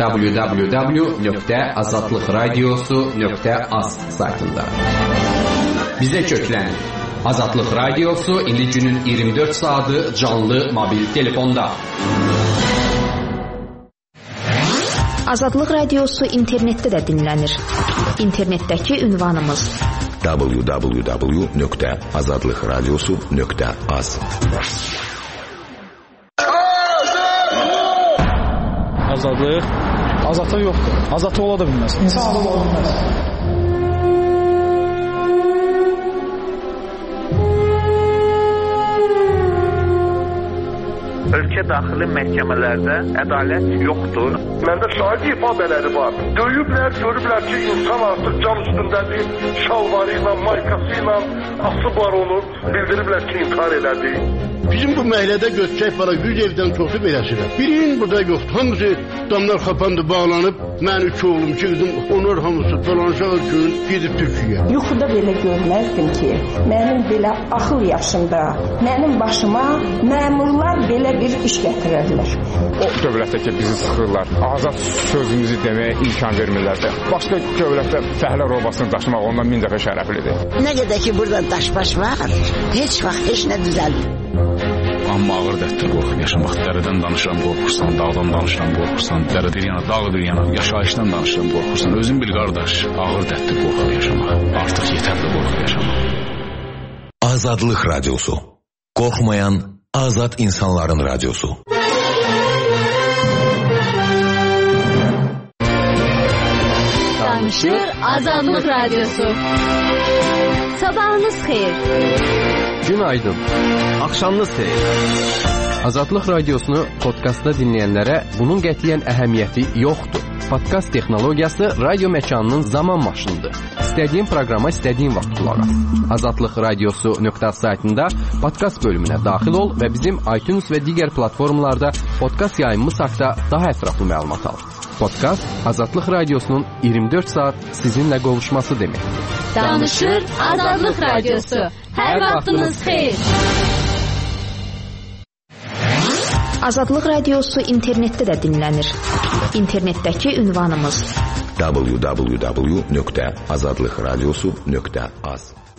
www.azadlıqradiosu.az saytında. Bizə köklənin. Azadlıq radiosu indi günün 24 saatı canlı mobil telefonda. Azadlıq radiosu internetdə də dinlənir. İnternetdəki ünvanımız www.azadlıqradiosu.az. Azadlıq. Azadlıq yoxdur. Azadlıq ola da bilməz. İnsanlıq ola bilməz. Ölkə daxili məhkəmələrdə ədalət yoxdur. Məndə şahid ifadeləri var. Döyüblər, görüblər ki, insan artıq cam üstündədir. Şalvarı ilə, maykası ilə asıb var onu. Bildiriblər ki, intihar elədi. Bizim bu məhəllədə göçək var, 100 evdən çoxu beləsidir. Birinin burada yoxdur. Hamısı damlar xapandı, bağlanıb. Mən 3 oğlum, 2 qızım, onlar hamısı dolanacaq gün gedib Türkiyəyə. Yuxuda belə görməzdim ki, mənim belə axıl yaşımda, mənim başıma məmurlar belə bir iş gətirirlər. O dövlətdə ki, bizi sıxırlar, azad sözümüzü deməyə imkan vermirlər. Başqa dövlətdə fəhlə robasını daşımaq ondan 1000 dəfə şərəflidir. Nə qədər ki, burada daşbaş var, heç vaxt heç nə düzəlmir. Amma ağır dərddə qorxub yaşamaq. Dərədən danışıram, qorxursan, dağdan danışıram, qorxursan, dərədir yana, dağdır yana, yaşayışdan danışıram, qorxursan. Özün bil, qardaş, ağır dərddə qorxub yaşamaq. Artıq yetərli qorxub yaşamaq. Azadlıq radiosu. Qorxmayan azad insanların radiosu. Danışır Azadlıq radiosu. Sabahınız xeyir. Günaydın. Axşamınız xeyir. Azadlıq radiosunu podkastda dinləyənlərə bunun qətiyyən əhəmiyyəti yoxdur. Podkast texnologiyası radio məkanının zaman maşınıdır. İstədiyin proqrama istədiyin vaxt qulaq as. Azadlıq radiosu.az saytında podkast bölümünə daxil ol və bizim iTunes və digər platformalarda podkast yayımımız haqqında daha ətraflı məlumat al. Podkast Azadlıq radiosunun 24 saat sizinlə qovuşması deməkdir. Danışır Azadlıq radiosu. Hər vaxtınız xeyir. Azadlıq radiosu internetdə də dinlənir. İnternetdəki ünvanımız www.azadlıqradiosu.az.